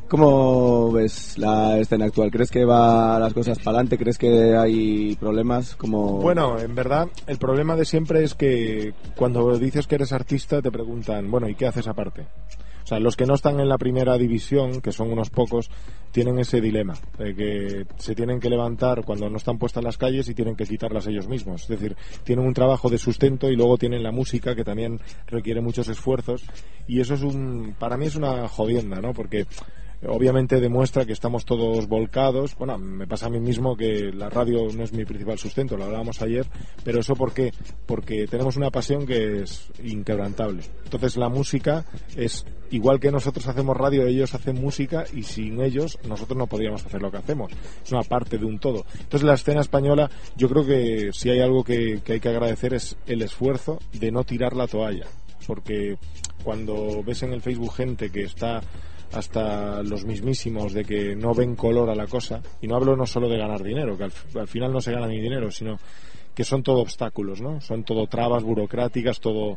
J: ¿Cómo ves la escena actual? ¿Crees que va las cosas para adelante? ¿Crees que hay problemas?
E: Bueno, en verdad, el problema de siempre es que cuando dices que eres artista te preguntan, bueno, ¿y qué haces aparte? O sea, los que no están en la primera división, que son unos pocos, tienen ese dilema de que se tienen que levantar cuando no están puestas las calles y tienen que quitarlas ellos mismos. Es decir, tienen un trabajo de sustento y luego tienen la música, que también requiere muchos esfuerzos, y eso para mí es una jodienda, ¿no? Porque obviamente demuestra que estamos todos volcados. Bueno, me pasa a mí mismo que la radio no es mi principal sustento, lo hablábamos ayer, pero eso ¿por qué? Porque tenemos una pasión que es inquebrantable. Entonces la música es igual que nosotros hacemos radio, ellos hacen música, y sin ellos nosotros no podríamos hacer lo que hacemos. Es una parte de un todo. Entonces la escena española, yo creo que si hay algo que hay que agradecer es el esfuerzo de no tirar la toalla, porque cuando ves en el Facebook gente que está hasta los mismísimos de que no ven color a la cosa, y no hablo no solo de ganar dinero, que al final no se gana ni dinero, sino que son todo obstáculos, ¿no? Son todo trabas burocráticas, todo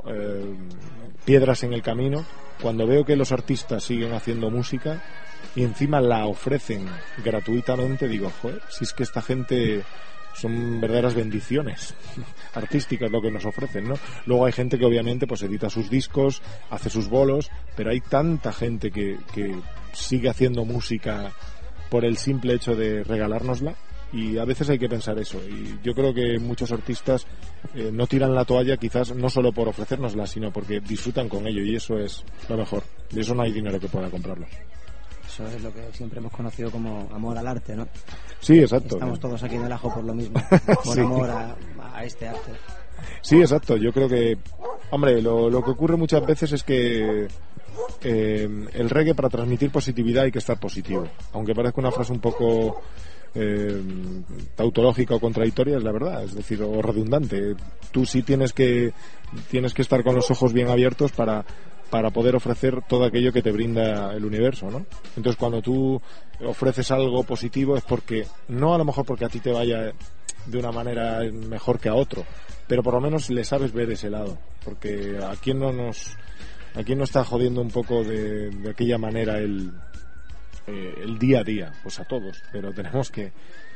E: piedras en el camino. Cuando veo que los artistas siguen haciendo música y encima la ofrecen gratuitamente, digo, joder, si es que esta gente son verdaderas bendiciones artísticas lo que nos ofrecen, ¿no? Luego hay gente que obviamente pues edita sus discos, hace sus bolos, pero hay tanta gente que sigue haciendo música por el simple hecho de regalárnosla, y a veces hay que pensar eso, y yo creo que muchos artistas no tiran la toalla, quizás no solo por ofrecérnosla, sino porque disfrutan con ello, y eso es lo mejor, y eso no hay dinero que pueda comprarlo.
N: Eso es lo que siempre hemos conocido como amor al arte, ¿no?
E: Sí, exacto.
N: Estamos todos aquí en el ajo por lo mismo, por
E: sí.
N: Amor a este arte.
E: Sí, exacto. Yo creo que Hombre, lo que ocurre muchas veces es que el reggae, para transmitir positividad, hay que estar positivo. Aunque parezca una frase un poco tautológica o contradictoria, es la verdad, es decir, o redundante. Tú sí tienes que estar con los ojos bien abiertos para poder ofrecer todo aquello que te brinda el universo, ¿no? Entonces, cuando tú ofreces algo positivo es porque, no a lo mejor porque a ti te vaya de una manera mejor que a otro, pero por lo menos le sabes ver ese lado, porque a quién no está jodiendo un poco de aquella manera el día a día, pues a todos, pero tenemos que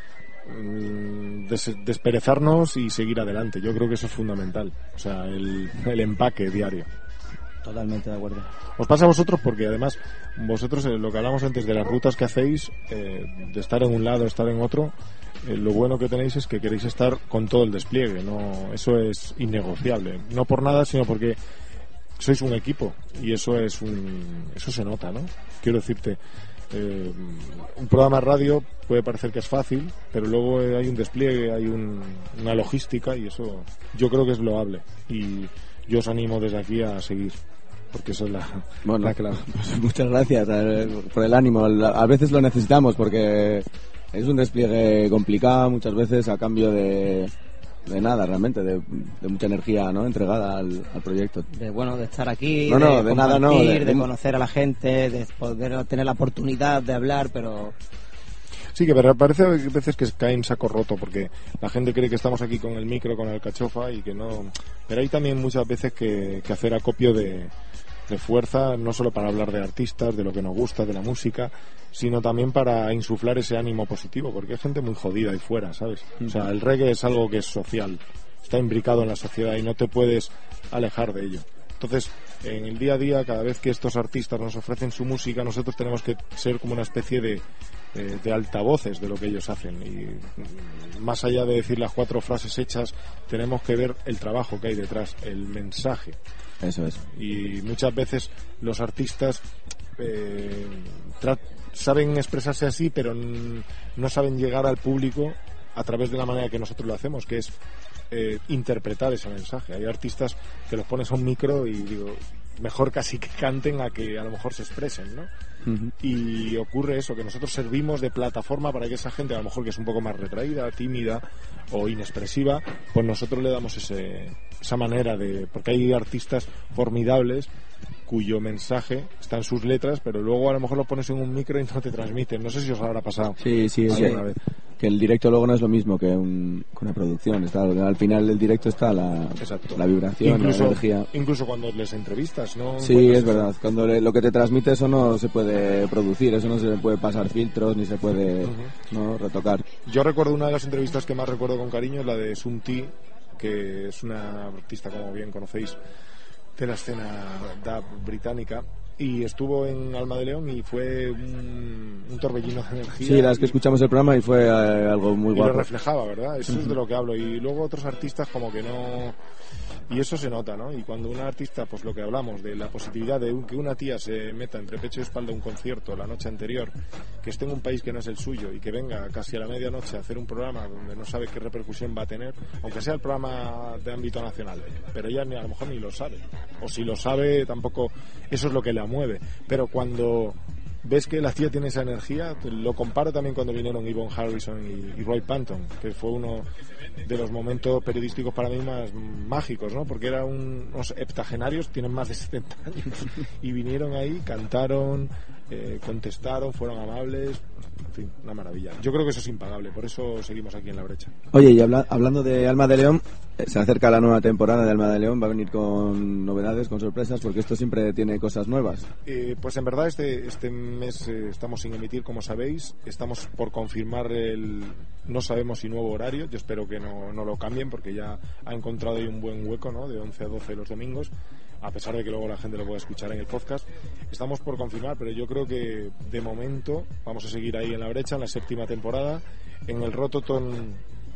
E: desperezarnos y seguir adelante. Yo creo que eso es fundamental, o sea, el empaque diario.
N: Totalmente de acuerdo.
E: Os pasa a vosotros porque además vosotros, lo que hablamos antes de las rutas que hacéis, de estar en un lado, estar en otro, lo bueno que tenéis es que queréis estar con todo el despliegue, no, eso es innegociable, no por nada, sino porque sois un equipo y eso se nota, ¿no? Quiero decirte, un programa de radio puede parecer que es fácil, pero luego hay un despliegue, hay una logística, y eso yo creo que es loable, y yo os animo desde aquí a seguir, porque eso es la clave.
J: Pues muchas gracias por el ánimo. A veces lo necesitamos porque es un despliegue complicado muchas veces, a cambio de nada, realmente, de mucha energía, ¿no?, entregada al proyecto.
N: De estar aquí,
J: de nada,
N: de conocer a la gente, de poder tener la oportunidad de hablar, pero...
E: Sí, que parece a veces que cae en saco roto, porque la gente cree que estamos aquí con el micro, con el cachofa, y que no... Pero hay también muchas veces que hacer acopio de fuerza, no solo para hablar de artistas, de lo que nos gusta, de la música, sino también para insuflar ese ánimo positivo, porque hay gente muy jodida ahí fuera, ¿sabes? O sea, el reggae es algo que es social, está imbricado en la sociedad y no te puedes alejar de ello. Entonces, en el día a día, cada vez que estos artistas nos ofrecen su música, nosotros tenemos que ser como una especie de altavoces de lo que ellos hacen, y más allá de decir las 4 frases hechas, tenemos que ver el trabajo que hay detrás, el mensaje.
J: Eso es.
E: Y muchas veces los artistas saben expresarse así, pero no saben llegar al público a través de la manera que nosotros lo hacemos, que es interpretar ese mensaje. Hay artistas que los pones a un micro y digo, mejor casi que canten a que a lo mejor se expresen, ¿no? Uh-huh. Y ocurre eso, que nosotros servimos de plataforma para que esa gente, a lo mejor que es un poco más retraída, tímida o inexpresiva, pues nosotros le damos esa manera de... Porque hay artistas formidables cuyo mensaje está en sus letras, pero luego a lo mejor lo pones en un micro y no te transmiten. No sé si os habrá pasado.
J: Sí, alguna vez. Que el directo luego no es lo mismo que una producción. Al final del directo está la vibración, la energía.
E: Incluso cuando les entrevistas, ¿no?
J: Sí, es verdad. Cuando lo que te transmite, eso no se puede producir, eso no se puede pasar filtros, ni se puede ¿no?, retocar.
E: Yo recuerdo una de las entrevistas que más recuerdo con cariño, es la de Sum T, que es una artista, como bien conocéis, de la escena dub británica, y estuvo en Alma de León y fue un torbellino de energía.
J: Sí, las que escuchamos el programa y fue algo muy guapo.
E: Y lo reflejaba, ¿verdad? Eso es de lo que hablo. Y luego otros artistas como que no... Y eso se nota, ¿no? Y cuando un artista, pues lo que hablamos, de la positividad de que una tía se meta entre pecho y espalda a un concierto la noche anterior, que esté en un país que no es el suyo y que venga casi a la medianoche a hacer un programa donde no sabe qué repercusión va a tener, aunque sea el programa de ámbito nacional, pero ella a lo mejor ni lo sabe, o si lo sabe tampoco, eso es lo que la mueve. Pero cuando ves que la tía tiene esa energía, lo comparo también cuando vinieron Yvonne Harrison y Roy Panton, que fue uno de los momentos periodísticos para mí más mágicos, ¿no? Porque eran unos heptagenarios, tienen más de 70 años, y vinieron ahí, cantaron, contestaron, fueron amables, en fin, una maravilla. Yo creo que eso es impagable, por eso seguimos aquí en La Brecha.
J: Oye, y hablando de Alma de León, se acerca la nueva temporada de Alma de León, va a venir con novedades, con sorpresas, porque esto siempre tiene cosas nuevas.
E: Pues en verdad este mes estamos sin emitir, como sabéis, estamos por confirmar no sabemos si nuevo horario, yo espero que no lo cambien, porque ya ha encontrado ahí un buen hueco, ¿no?, de 11 a 12 los domingos, a pesar de que luego la gente lo pueda escuchar en el podcast. Estamos por confirmar, pero yo creo que de momento vamos a seguir ahí en La Brecha, en la 7ª temporada. En el Rototom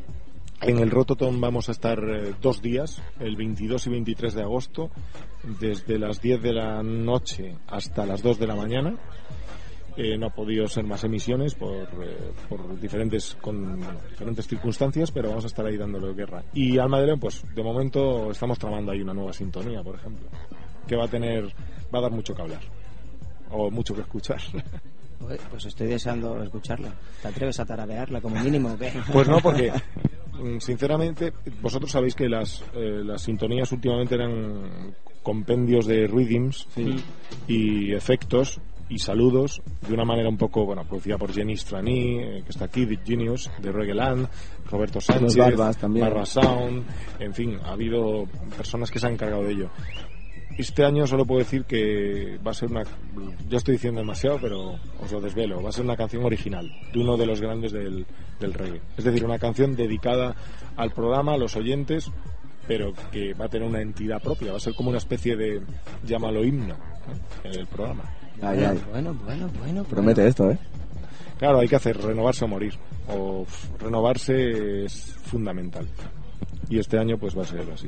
E: vamos a estar 2 días, el 22 y 23 de agosto, desde las 10 de la noche hasta las 2 de la mañana. No ha podido ser más emisiones por diferentes circunstancias, pero vamos a estar ahí dándole guerra. Y Alma de León, pues de momento estamos tramando ahí una nueva sintonía, por ejemplo, que va a dar mucho que hablar o mucho que escuchar.
N: Pues estoy deseando escucharla. ¿Te atreves a tararearla como mínimo o qué?
E: Pues no, porque sinceramente vosotros sabéis que las sintonías últimamente eran compendios de rhythms y efectos y saludos de una manera un poco, producida por Jenny Strani, que está aquí, The Genius, de Reggaeland, Roberto Sánchez,
J: Barbas también.
E: Barba Sound, en fin, ha habido personas que se han encargado de ello. Este año solo puedo decir que va a ser yo estoy diciendo demasiado, pero os lo desvelo, va a ser una canción original de uno de los grandes del reggae. Es decir, una canción dedicada al programa, a los oyentes, pero que va a tener una entidad propia, va a ser como una especie de, llámalo himno, en el programa.
N: Bueno.
J: Promete esto, ¿eh?
E: Claro, hay que hacer renovarse o morir, o renovarse es fundamental, y este año pues va a ser así.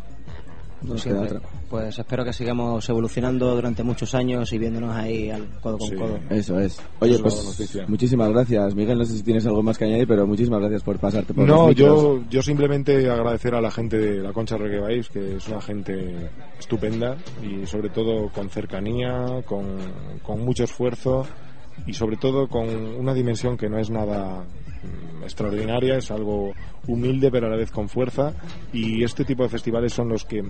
N: Pues espero que sigamos evolucionando durante muchos años y viéndonos ahí al codo con codo.
J: Eso es. Oye, pues muchísimas gracias, Miguel. No sé si tienes algo más que añadir, pero muchísimas gracias por pasarte por los micros.
E: yo simplemente agradecer a la gente de la Concha Reggae Vibes, que es una gente estupenda y sobre todo con cercanía, con mucho esfuerzo y sobre todo con una dimensión que no es nada extraordinaria, es algo humilde pero a la vez con fuerza, y este tipo de festivales son los que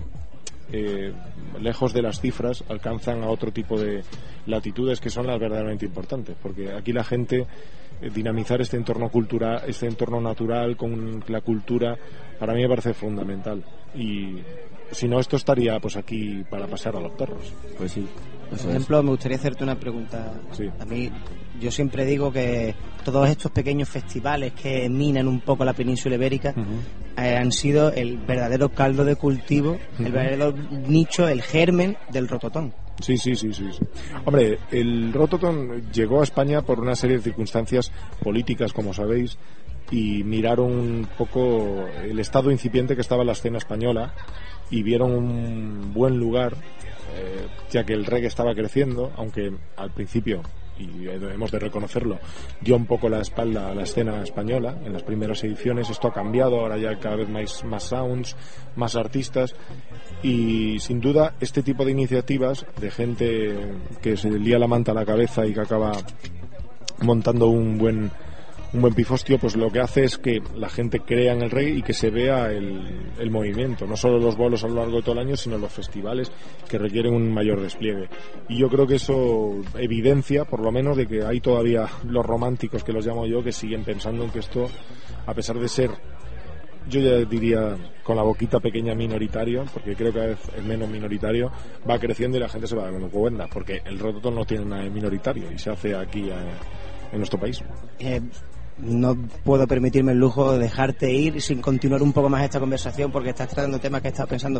E: lejos de las cifras alcanzan a otro tipo de latitudes que son las verdaderamente importantes, porque aquí la gente dinamizar este entorno cultural, este entorno natural con la cultura, para mí me parece fundamental, y si no, esto estaría pues aquí para pasar a los perros.
J: Pues sí.
N: Por ejemplo, me gustaría hacerte una pregunta. Sí. A mí, yo siempre digo que todos estos pequeños festivales que minan un poco la península ibérica han sido el verdadero caldo de cultivo, el verdadero nicho, el germen del Rototón.
E: Sí. Hombre, el Rototón llegó a España por una serie de circunstancias políticas, como sabéis, y miraron un poco el estado incipiente que estaba en la escena española y vieron un buen lugar, ya que el reggae estaba creciendo, aunque al principio, y hemos de reconocerlo, dio un poco la espalda a la escena española en las primeras ediciones. Esto ha cambiado, ahora ya hay cada vez más sounds, más artistas, y sin duda este tipo de iniciativas de gente que se lía la manta a la cabeza y que acaba montando un buen pifostio, pues lo que hace es que la gente crea en el reggae y que se vea el movimiento, no solo los bolos a lo largo de todo el año, sino los festivales que requieren un mayor despliegue. Y yo creo que eso evidencia, por lo menos, de que hay todavía los románticos, que los llamo yo, que siguen pensando en que esto, a pesar de ser, yo ya diría con la boquita pequeña, minoritario, porque creo que cada vez es menos minoritario, va creciendo y la gente se va dando cuenta, porque el Rototón no tiene nada de minoritario y se hace aquí en nuestro país.
N: No puedo permitirme el lujo de dejarte ir sin continuar un poco más esta conversación, porque estás tratando temas que he estado pensando.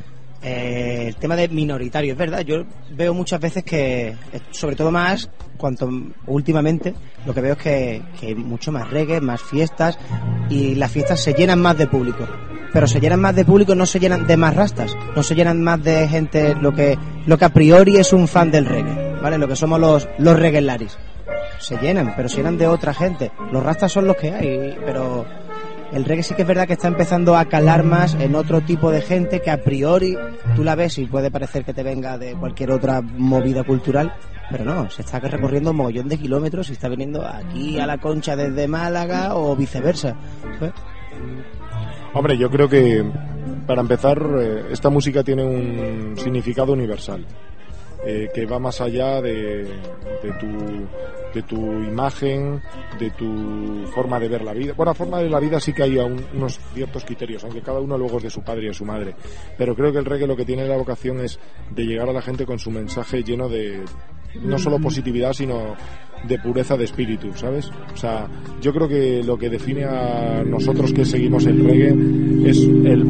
N: El tema de minoritario, es verdad, yo veo muchas veces que, sobre todo más, últimamente, lo que veo es que hay mucho más reggae, más fiestas, y las fiestas se llenan más de público. Pero se llenan más de público, no se llenan de más rastas, no se llenan más de gente, lo que a priori es un fan del reggae, ¿vale? Lo que somos los reggae laris. Se llenan, pero se llenan de otra gente. Los rastas son los que hay, pero el reggae sí que es verdad que está empezando a calar más en otro tipo de gente que a priori tú la ves y puede parecer que te venga de cualquier otra movida cultural, pero no, se está recorriendo un mogollón de kilómetros y está viniendo aquí a la Concha desde Málaga o viceversa, ¿sabes?
E: Hombre, yo creo que para empezar esta música tiene un significado universal, que va más allá de tu imagen, de tu forma de ver la vida. Bueno, la forma de la vida sí que hay unos ciertos criterios, aunque cada uno luego es de su padre y de su madre. Pero creo que el reggae lo que tiene la vocación es de llegar a la gente con su mensaje lleno de no solo positividad, sino de pureza de espíritu, ¿sabes? O sea, yo creo que lo que define a nosotros que seguimos el reggae es el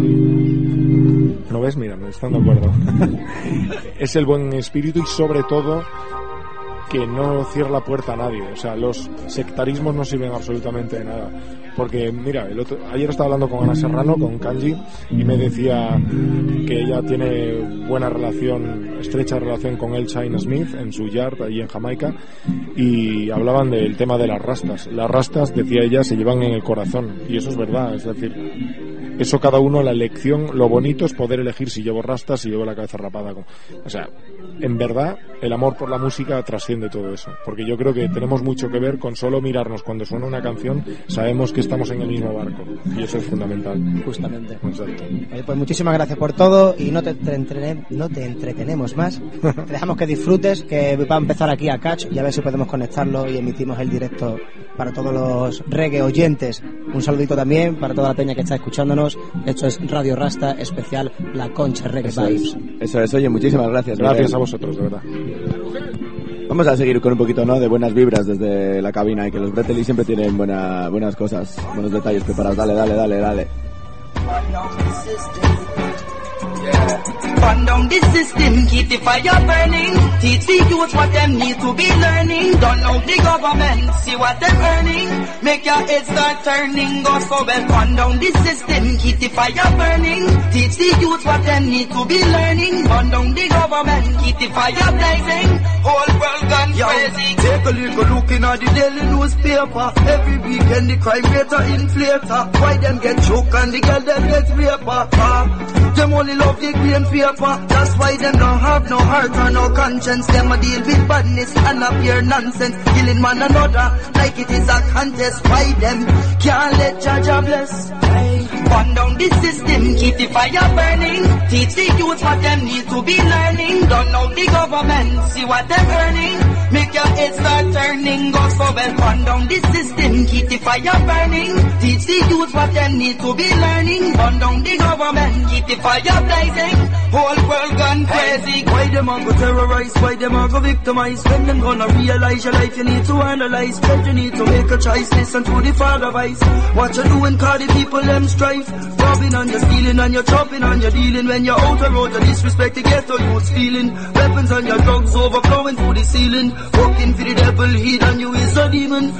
E: buen... ¿Lo ves? Mira, me están de acuerdo. Es el buen espíritu y sobre todo que no cierra la puerta a nadie. O sea, los sectarismos no sirven absolutamente de nada. Porque, mira, ayer estaba hablando con Ana Serrano, con Kanji, y me decía que ella tiene buena relación, estrecha relación con El China Smith en su yard allí en Jamaica, y hablaban del tema de las rastas. Las rastas, decía ella, se llevan en el corazón, y eso es verdad. Es decir, eso cada uno, la elección, lo bonito es poder elegir si llevo rastas, si llevo la cabeza rapada. O sea, en verdad, el amor por la música trasciende todo eso, porque yo creo que tenemos mucho que ver con solo mirarnos cuando suena una canción, sabemos que estamos en el mismo barco, y eso es fundamental.
N: Justamente.
E: Exacto.
N: Oye, pues muchísimas gracias por todo, y no te entretenemos más. Te dejamos que disfrutes, que va a empezar aquí a Catch, y a ver si podemos conectarlo y emitimos el directo para todos los reggae oyentes. Un saludito también para toda la peña que está escuchándonos. Esto es Radio Rasta especial La Concha Reggae Vibes.
J: Eso es, oye, muchísimas gracias.
E: Gracias
J: Miguel.
E: a vosotros, de verdad.
J: Vamos a seguir con un poquito, ¿no?, de buenas vibras desde la cabina, y que los Breteli siempre tienen buenas cosas, buenos detalles preparados. Dale.
F: Burn down the system, keep the fire burning. Teach the youth what them need to be learning. Don't know the government, see what them earning. Make your head start turning, go so well. Burn down the system, keep the fire burning. Teach the youth what them need to be learning. Burn down the government, keep the fire blazing. Whole world gone crazy.
V: Take a little look in at the daily newspaper. Every weekend the crime rate a inflator. Why them get choked and the girl them get raper? Them only love the green paper. That's why them don't have no heart or no conscience. Them a deal with badness and a pure nonsense. Killing one another like it is a contest. Why them can't let Jaja bless?
F: Burn down the system, keep the fire burning. Teach the youth what them need to be learning. Don't know the government, see what them earning. Make your head start turning, go so well. Burn down the system, keep the fire burning. Teach the youth what them need to be learning. Burn down the government, keep the fire blazing. Whole world gone crazy.
V: Why them a go terrorize? Why them a go victimize? When them gonna realize your life, you need to analyze. But you need to make a choice, listen to the father voice. What you doing, call the people them strife. Robbing and you're stealing and you're chopping and you're dealing. When you're out the road, you disrespect the ghetto youths feeling. Weapons and your drugs overflowing through the ceiling. Working for the devil, he than you is a demon.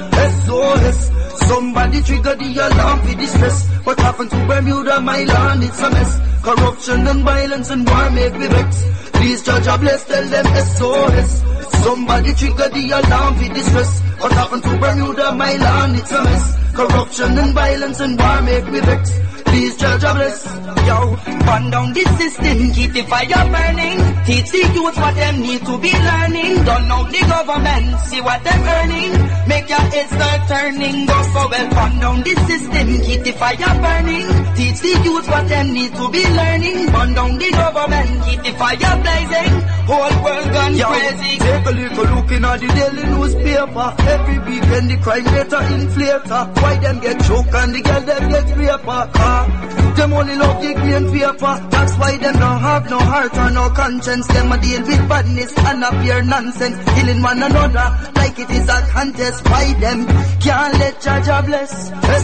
V: SOS. Somebody trigger the alarm for distress. What happened to Bermuda, my land, it's a mess. Corruption and violence and war make me vex. Please judge a bless, tell them SOS. Somebody trigger the alarm for distress. What happened to Bermuda, my land, it's a mess. Corruption and violence and war make me vex. Please judge a bless.
F: Yo, burn down the system, keep the fire burning. Teach the youth what them need to be learning. Don't know the government, see what them earning. Make your head start turning, go so well. Burn down the system, keep the fire burning. Teach the youth what them need to be learning. Burn down the government, keep the fire blazing. Whole world gone crazy.
V: Take a little look in at the daily newspaper. Every weekend the crime rate a inflator. Why them get choked and the girl them get raper? Them only love the green paper. That's why them don't have no heart or no conscience. Them a deal with badness and a pure nonsense. Killing one another like it is a contest. Why them can't let Jaja bless?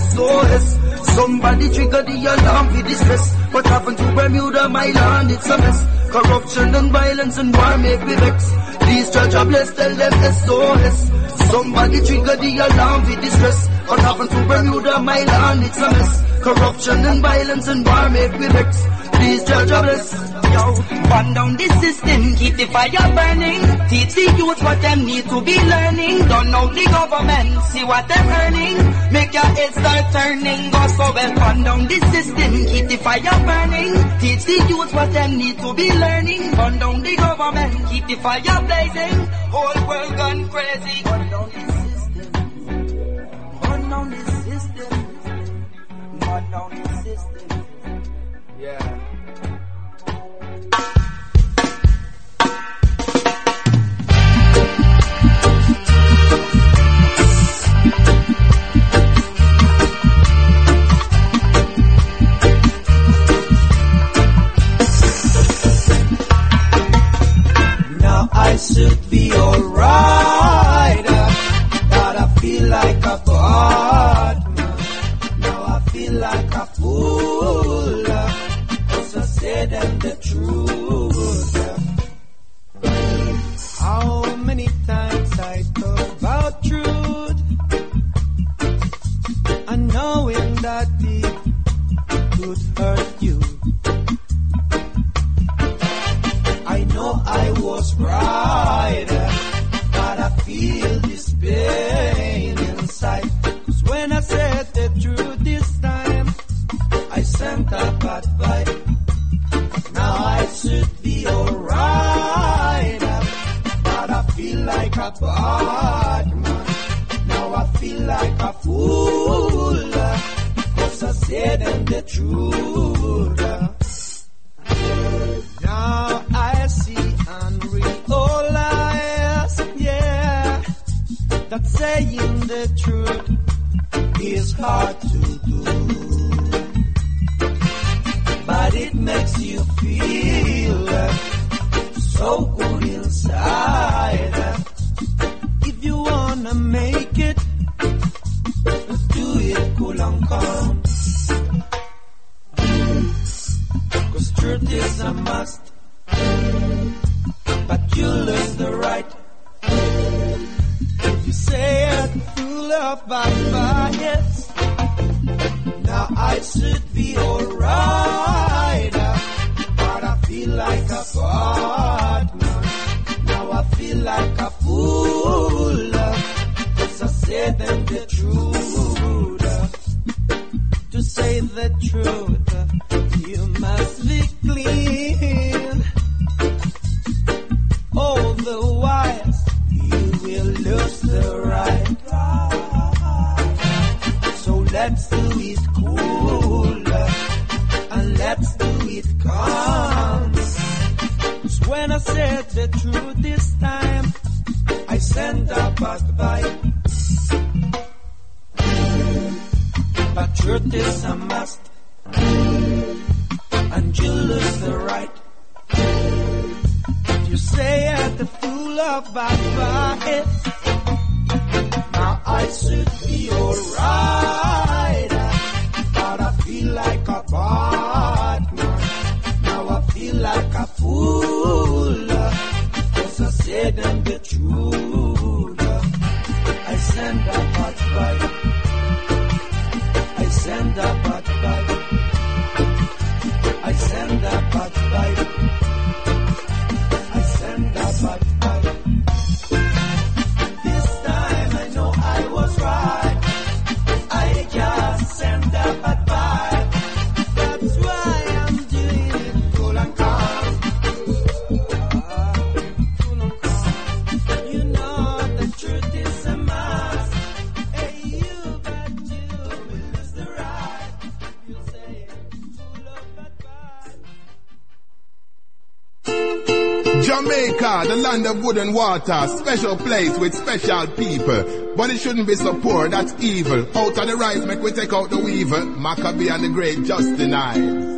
V: SOS. Somebody trigger the alarm for distress. What happened to Bermuda, my land, it's a mess. Corruption and violence and war make me vex. Please Jaja bless, tell them SOS. Somebody trigger the alarm for distress. What happened to Bermuda, my land, it's a mess. Corruption and violence and war make me vex. Please judge a bless.
F: Yo, burn down the system, keep the fire burning. Teach the youth what them need to be learning. Don't know the government, see what them earning. Make your head start turning, go so well. Burn down the system, keep the fire burning. Teach the youth what them need to be learning. Burn down the government, keep the fire blazing. Whole world gone crazy. Burn down the system. Burn down the system. Burn down the system.
V: Yeah.
I: Now I should be alright, but I feel like a god. Now I feel like a fool, 'cause I said them the truth. How many times
A: feel like a bad man. Now I feel like a fool, 'cause I said them the truth. Now I see and realize, yeah, that saying the truth is hard to do, but it makes you feel so good inside. If you wanna make it, do it cool and calm, 'cause truth is a must, but you lose the right. If you say I'm full of bias, now I should be alright, but I feel like a bad man. Now I feel like a fool, 'cause I said them the truth. To say the truth, you must be clean. Otherwise, you will lose the right. So let's do it cool, and let's do it calm. 'Cause when I said the truth this time, I sent a bad vibe. But truth is a must, and you lose the right. You say I'm the fool of bad vibes, now I should be alright, but I feel like a bad man. Now I feel like a fool, 'cause I said them the truth. I send a bad vibe, I send a bad vibe, I send a bad vibe, I send a bad vibe. This time I know I was right, I just send a bad vibe. That's why I'm doing it cool and calm. Cool and calm. You know the truth is a must. Hey, you bet you will lose the right. You say it full of bad vibes.
D: Jamaica, the land of wood and water, special place with special people. But it shouldn't be so poor, that's evil. Out of the rice, make we take out the weevil. Maccabee and the great just denied.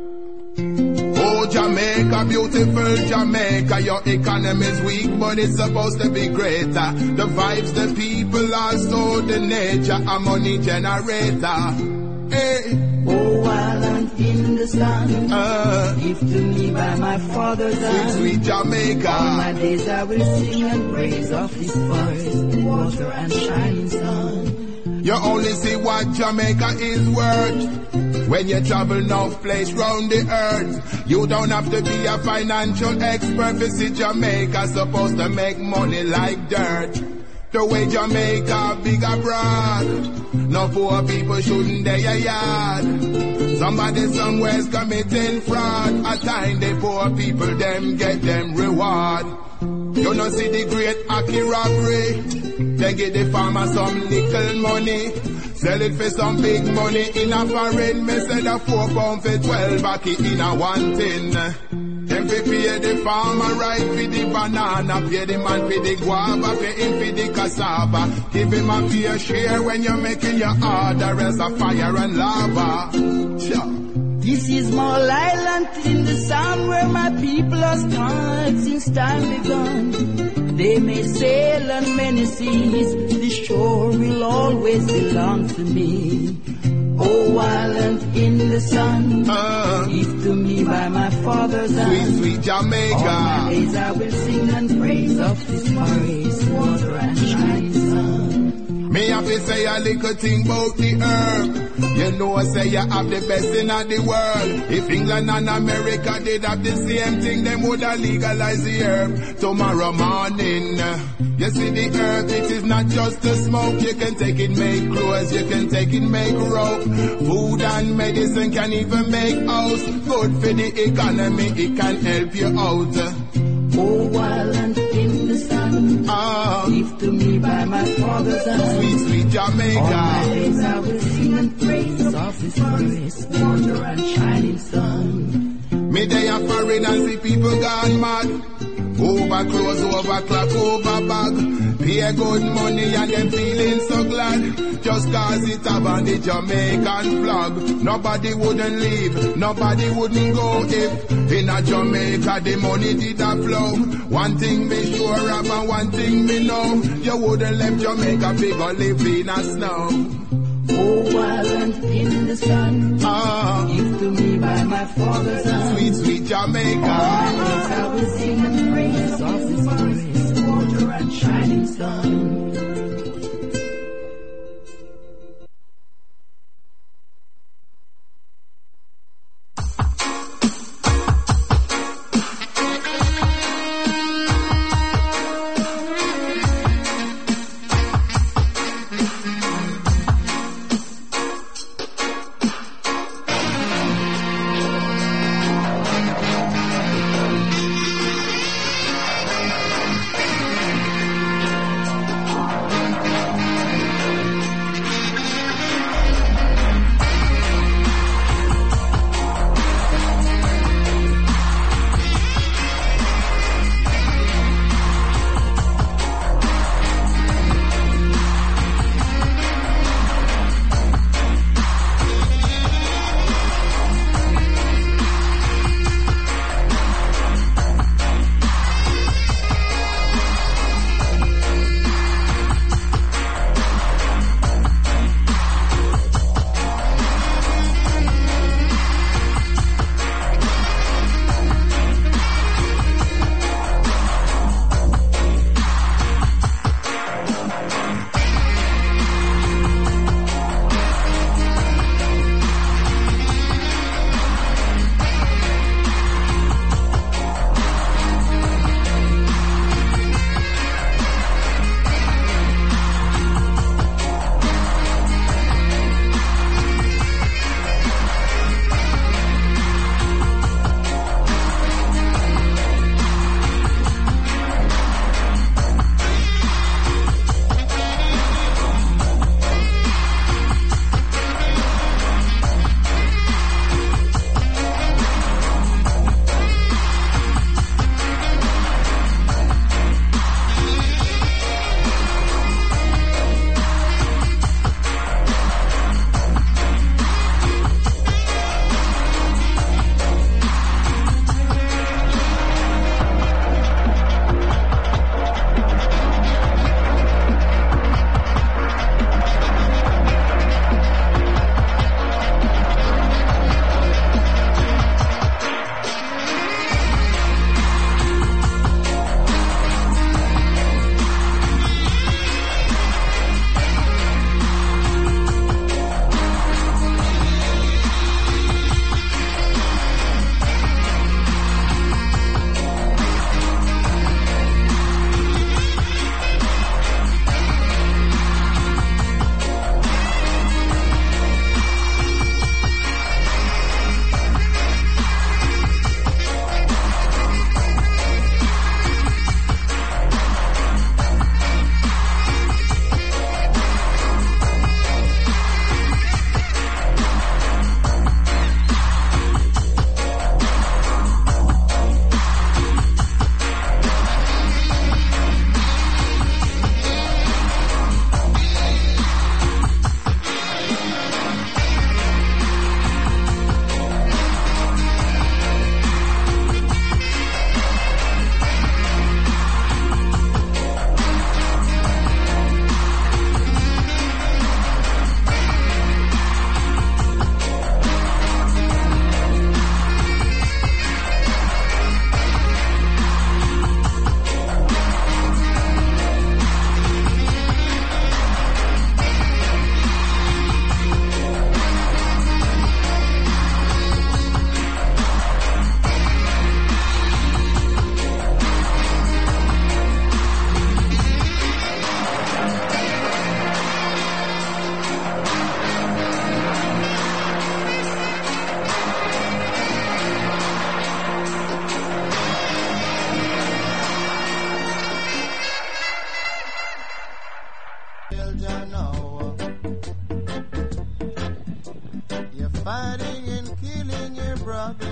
D: Oh, Jamaica, beautiful Jamaica, your economy's weak, but it's supposed to be greater. The vibes, the people are so the nature, a money generator. Hey.
I: Oh, while I'm in the sun, give to me by my father's hand.
D: Sweet Jamaica.
I: All my days I will sing and praise of His forest, water and shining sun.
D: You only see what Jamaica is worth when you travel enough place round the earth. You don't have to be a financial expert to see Jamaica supposed to make money like dirt. The way Jamaica big abroad, no poor people shouldn't dare your yard. Somebody somewhere's committing fraud. At time the poor people them get them reward. You know see the great Aki robbery. They give the farmer some nickel money, sell it for some big money in a foreign. Me said a £4 for 12 Aki in a one tin. Them fi pay the farmer right for the banana, pay the man for the guava, pay him for the cassava. Give him a fair share when you're making your order as a fire and lava. Sure.
I: This is Small Island in the sun where my people are started since time begun. They may sail on many seas, the shore will always belong to me. Oh, island in the sun, give to me by my father's hand.
D: Sweet, sweet Jamaica.
I: All my days I will sing and praise of His forest, water and shining sun.
D: Me have to say a little thing about the herb. You know, say you have the best in the world. If England and America did have the same thing, them would have legalized the herb tomorrow morning. You see the herb, it is not just to smoke. You can take it, make clothes. You can take it, make rope. Food and medicine can even make house. Good for the economy, it can help you out.
I: Oh, island in the sun. Give to me by my father's hand.
D: Sweet, sweet Jamaica.
I: All my days I will sing and praise of his grace, water and shining sun.
D: Me day a foreign and see people gone mad. Over clothes, over clock, over bag. Pay good money and them feeling so glad. Just cause it have on the Jamaican flag. Nobody wouldn't leave, nobody wouldn't go if in a Jamaica the money did a flow. One thing me sure of and one thing me know. You wouldn't let Jamaica figure live in a snow.
I: Oh, wild and in the sun. Give to me by my father's hand.
D: Sweet, sweet Jamaica.
I: All my days I will sing and praise of his grace, water and shining sun.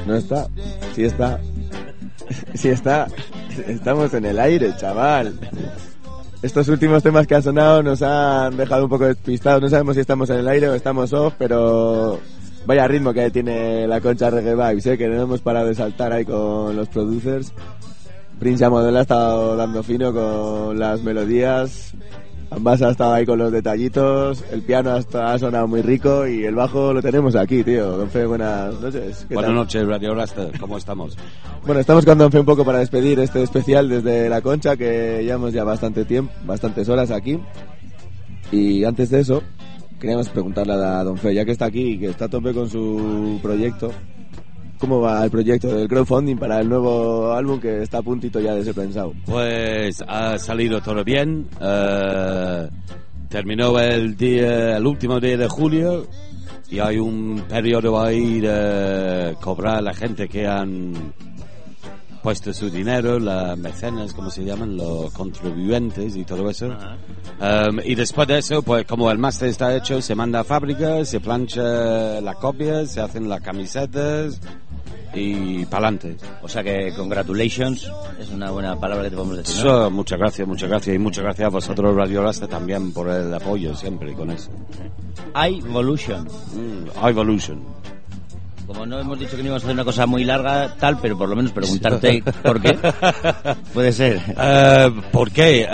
J: No está. Sí está. Sí está. Estamos en el aire, chaval. Estos últimos temas que han sonado nos han dejado un poco despistados. No sabemos si estamos en el aire o estamos off, pero vaya ritmo que tiene la Concha Reggae Vibes, que no hemos parado de saltar ahí con los producers. Prince Amodela ha estado dando fino con las melodías. Ambas ha estado ahí con los detallitos. El piano ha sonado muy rico y el bajo lo tenemos aquí, tío. Don Fe, buenas noches.
H: Buenas noches, Radio Rasta. ¿Cómo estamos?
J: Bueno, estamos con Don Fe un poco para despedir este especial desde La Concha, que llevamos ya bastante tiempo, bastantes horas aquí. Y antes de eso, queríamos preguntarle a Don Fe, ya que está aquí y que está a tope con su proyecto, ¿cómo va el proyecto del crowdfunding para el nuevo álbum que está a puntito ya de ser pensado?
H: Pues ha salido todo bien. Terminó el último día de julio y hay un periodo ahí de cobrar a la gente que han puesto su dinero, las mecenas, como se llaman, los contribuyentes y todo eso. Y después de eso, pues como el máster está hecho, se manda a fábrica, se plancha la copia, se hacen las camisetas y pa'lante.
K: O sea que congratulations es una buena palabra que te podemos decir, ¿no?
H: So, muchas gracias y muchas gracias a vosotros, Radio Rasta, también por el apoyo siempre con eso.
K: Evolution.
H: Evolution.
K: Como no hemos dicho que no íbamos a hacer una cosa muy larga, tal, pero por lo menos preguntarte por qué. Puede ser.
H: ¿Por qué?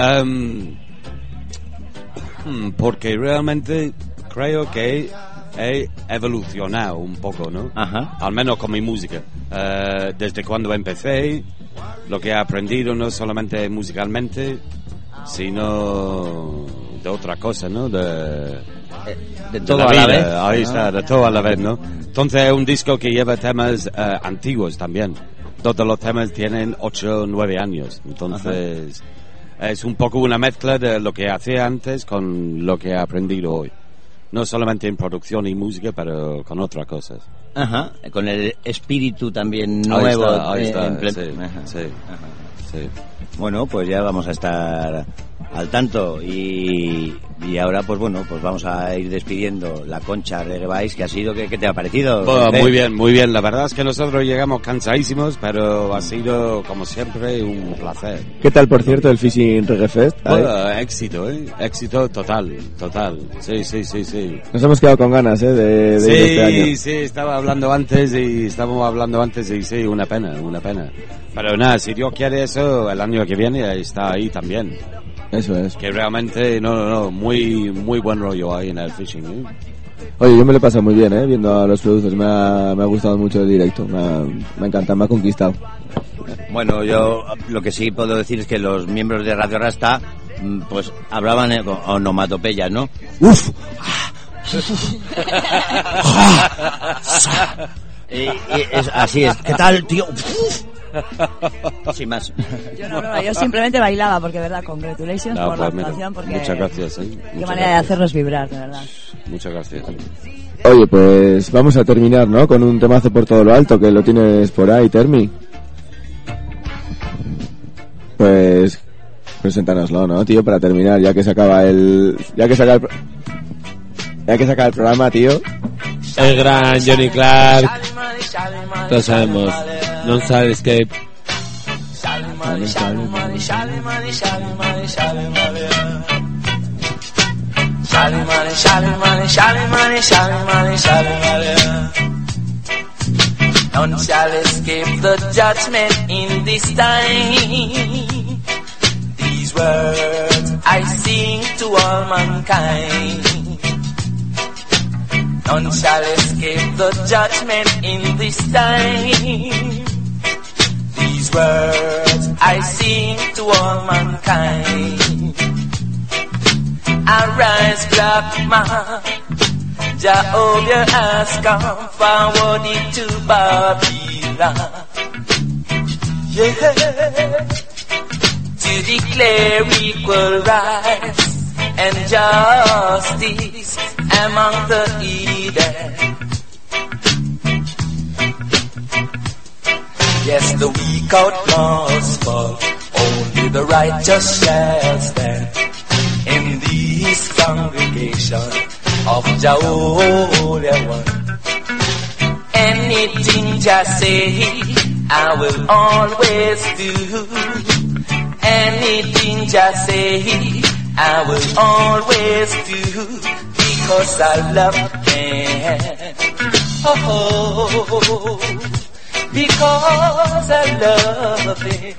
H: Porque realmente creo que he evolucionado un poco, ¿no?
K: Ajá.
H: Al menos con mi música. Desde cuando empecé, lo que he aprendido no solamente musicalmente, sino de otra cosa, ¿no? De
K: todo a la vez.
H: Ahí está, de todo a la vez, ¿no? Entonces es un disco que lleva temas antiguos también. Todos los temas tienen 8 o 9 años. Entonces es un poco una mezcla de lo que hacía antes con lo que he aprendido hoy. No solamente en producción y música, pero con otras cosas.
K: Ajá, con el espíritu también nuevo.
H: Ahí está, sí.
K: Bueno, pues ya vamos a estar al tanto y ahora pues bueno, pues vamos a ir despidiendo La Concha Reggae Vibes, que ha sido, ¿qué te ha parecido?
H: Bueno, muy bien, la verdad es que nosotros llegamos cansadísimos, pero ha sido como siempre un placer.
J: ¿Qué tal, por cierto, el Fishing Reggae Fest?
H: Bueno, éxito total, sí.
J: Nos hemos quedado con ganas, de ir este año.
H: Sí, estábamos hablando antes y sí, una pena. Pero nada, si Dios quiere eso, el año que viene está ahí también.
J: Eso es.
H: Que realmente, muy buen rollo ahí en el Fishing, ¿eh?
J: Oye, yo me lo he pasado muy bien, viendo a los productos. Me ha gustado mucho el directo. Me ha encantado, me ha conquistado.
K: Bueno, yo lo que sí puedo decir es que los miembros de Radio Rasta, pues hablaban con onomatopeyas, ¿no? ¡Uf! y así es. ¿Qué tal, tío? Sin más.
B: Yo simplemente bailaba porque, verdad, congratulations por la actuación, porque
H: muchas gracias,
B: qué manera de hacernos vibrar, de verdad.
H: Muchas gracias.
J: Oye, pues vamos a terminar, ¿no? Con un temazo por todo lo alto, que lo tienes por ahí, Termi. Pues preséntanoslo, ¿no, tío? Para terminar, ya que se acaba el programa, tío.
C: El gran Johnny Clark. Todos sabemos. Non-style escape.
F: None shall escape the judgment in this time. These words I sing to all mankind. None shall escape the judgment in this time. These words I sing to all mankind. Arise, black man, Jehovah has come forward into Babylon. Yeah, to declare equal rights and justice among the heathen. Yes, the weak outlaws fall, only the righteous shall stand. In this congregation of Jehovah One,
Q: Anything just say, I will always do. Anything just say, I will always do. Because I love them. Oh, because I love him.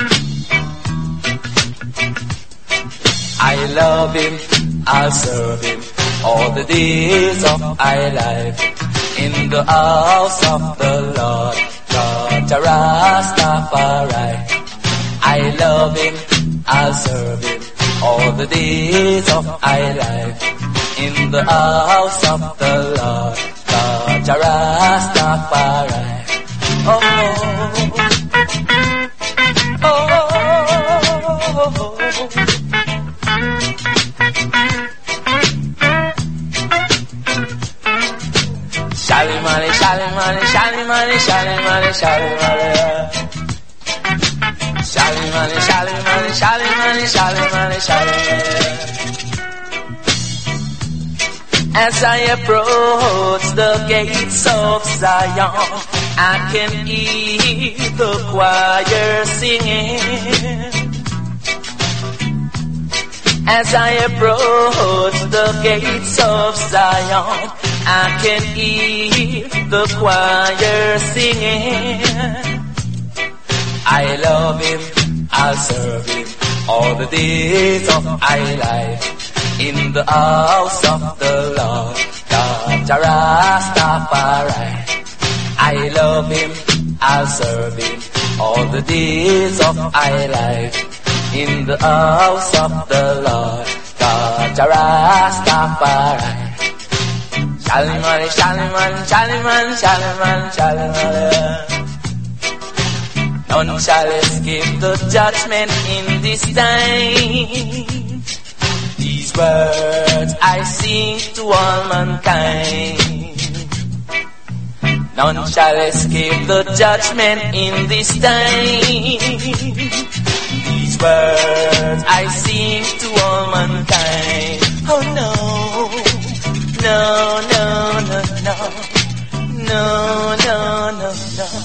Q: I love him, I'll serve him all the days of my life. In the house of the Lord, God Rastafari. I love him, I'll serve him all the days of my life. In the house of the Lord, God Rastafari. Oh, oh, oh, oh. Shalimani, shalimani, shalimani, shalimani, shalimani. Shalimani, shalimani, shalimani, shalimani, shalimani. As I approach the gates of Zion, I can hear the choir singing. As I approach the gates of Zion, I can hear the choir singing. I love him, I'll serve him all the days of my life. In the house of the Lord, God Rastafari. I love him, I'll serve him all the days of my life. In the house of the Lord, God Rastafari. Shalimani, Shalimani, Shalimani, Shalimani, Shalimani. None shall escape the judgment in this time. These words I sing to all mankind. None shall escape the judgment in this time. These words I sing to all mankind. Oh no, no, no, no, no, no, no, no, no.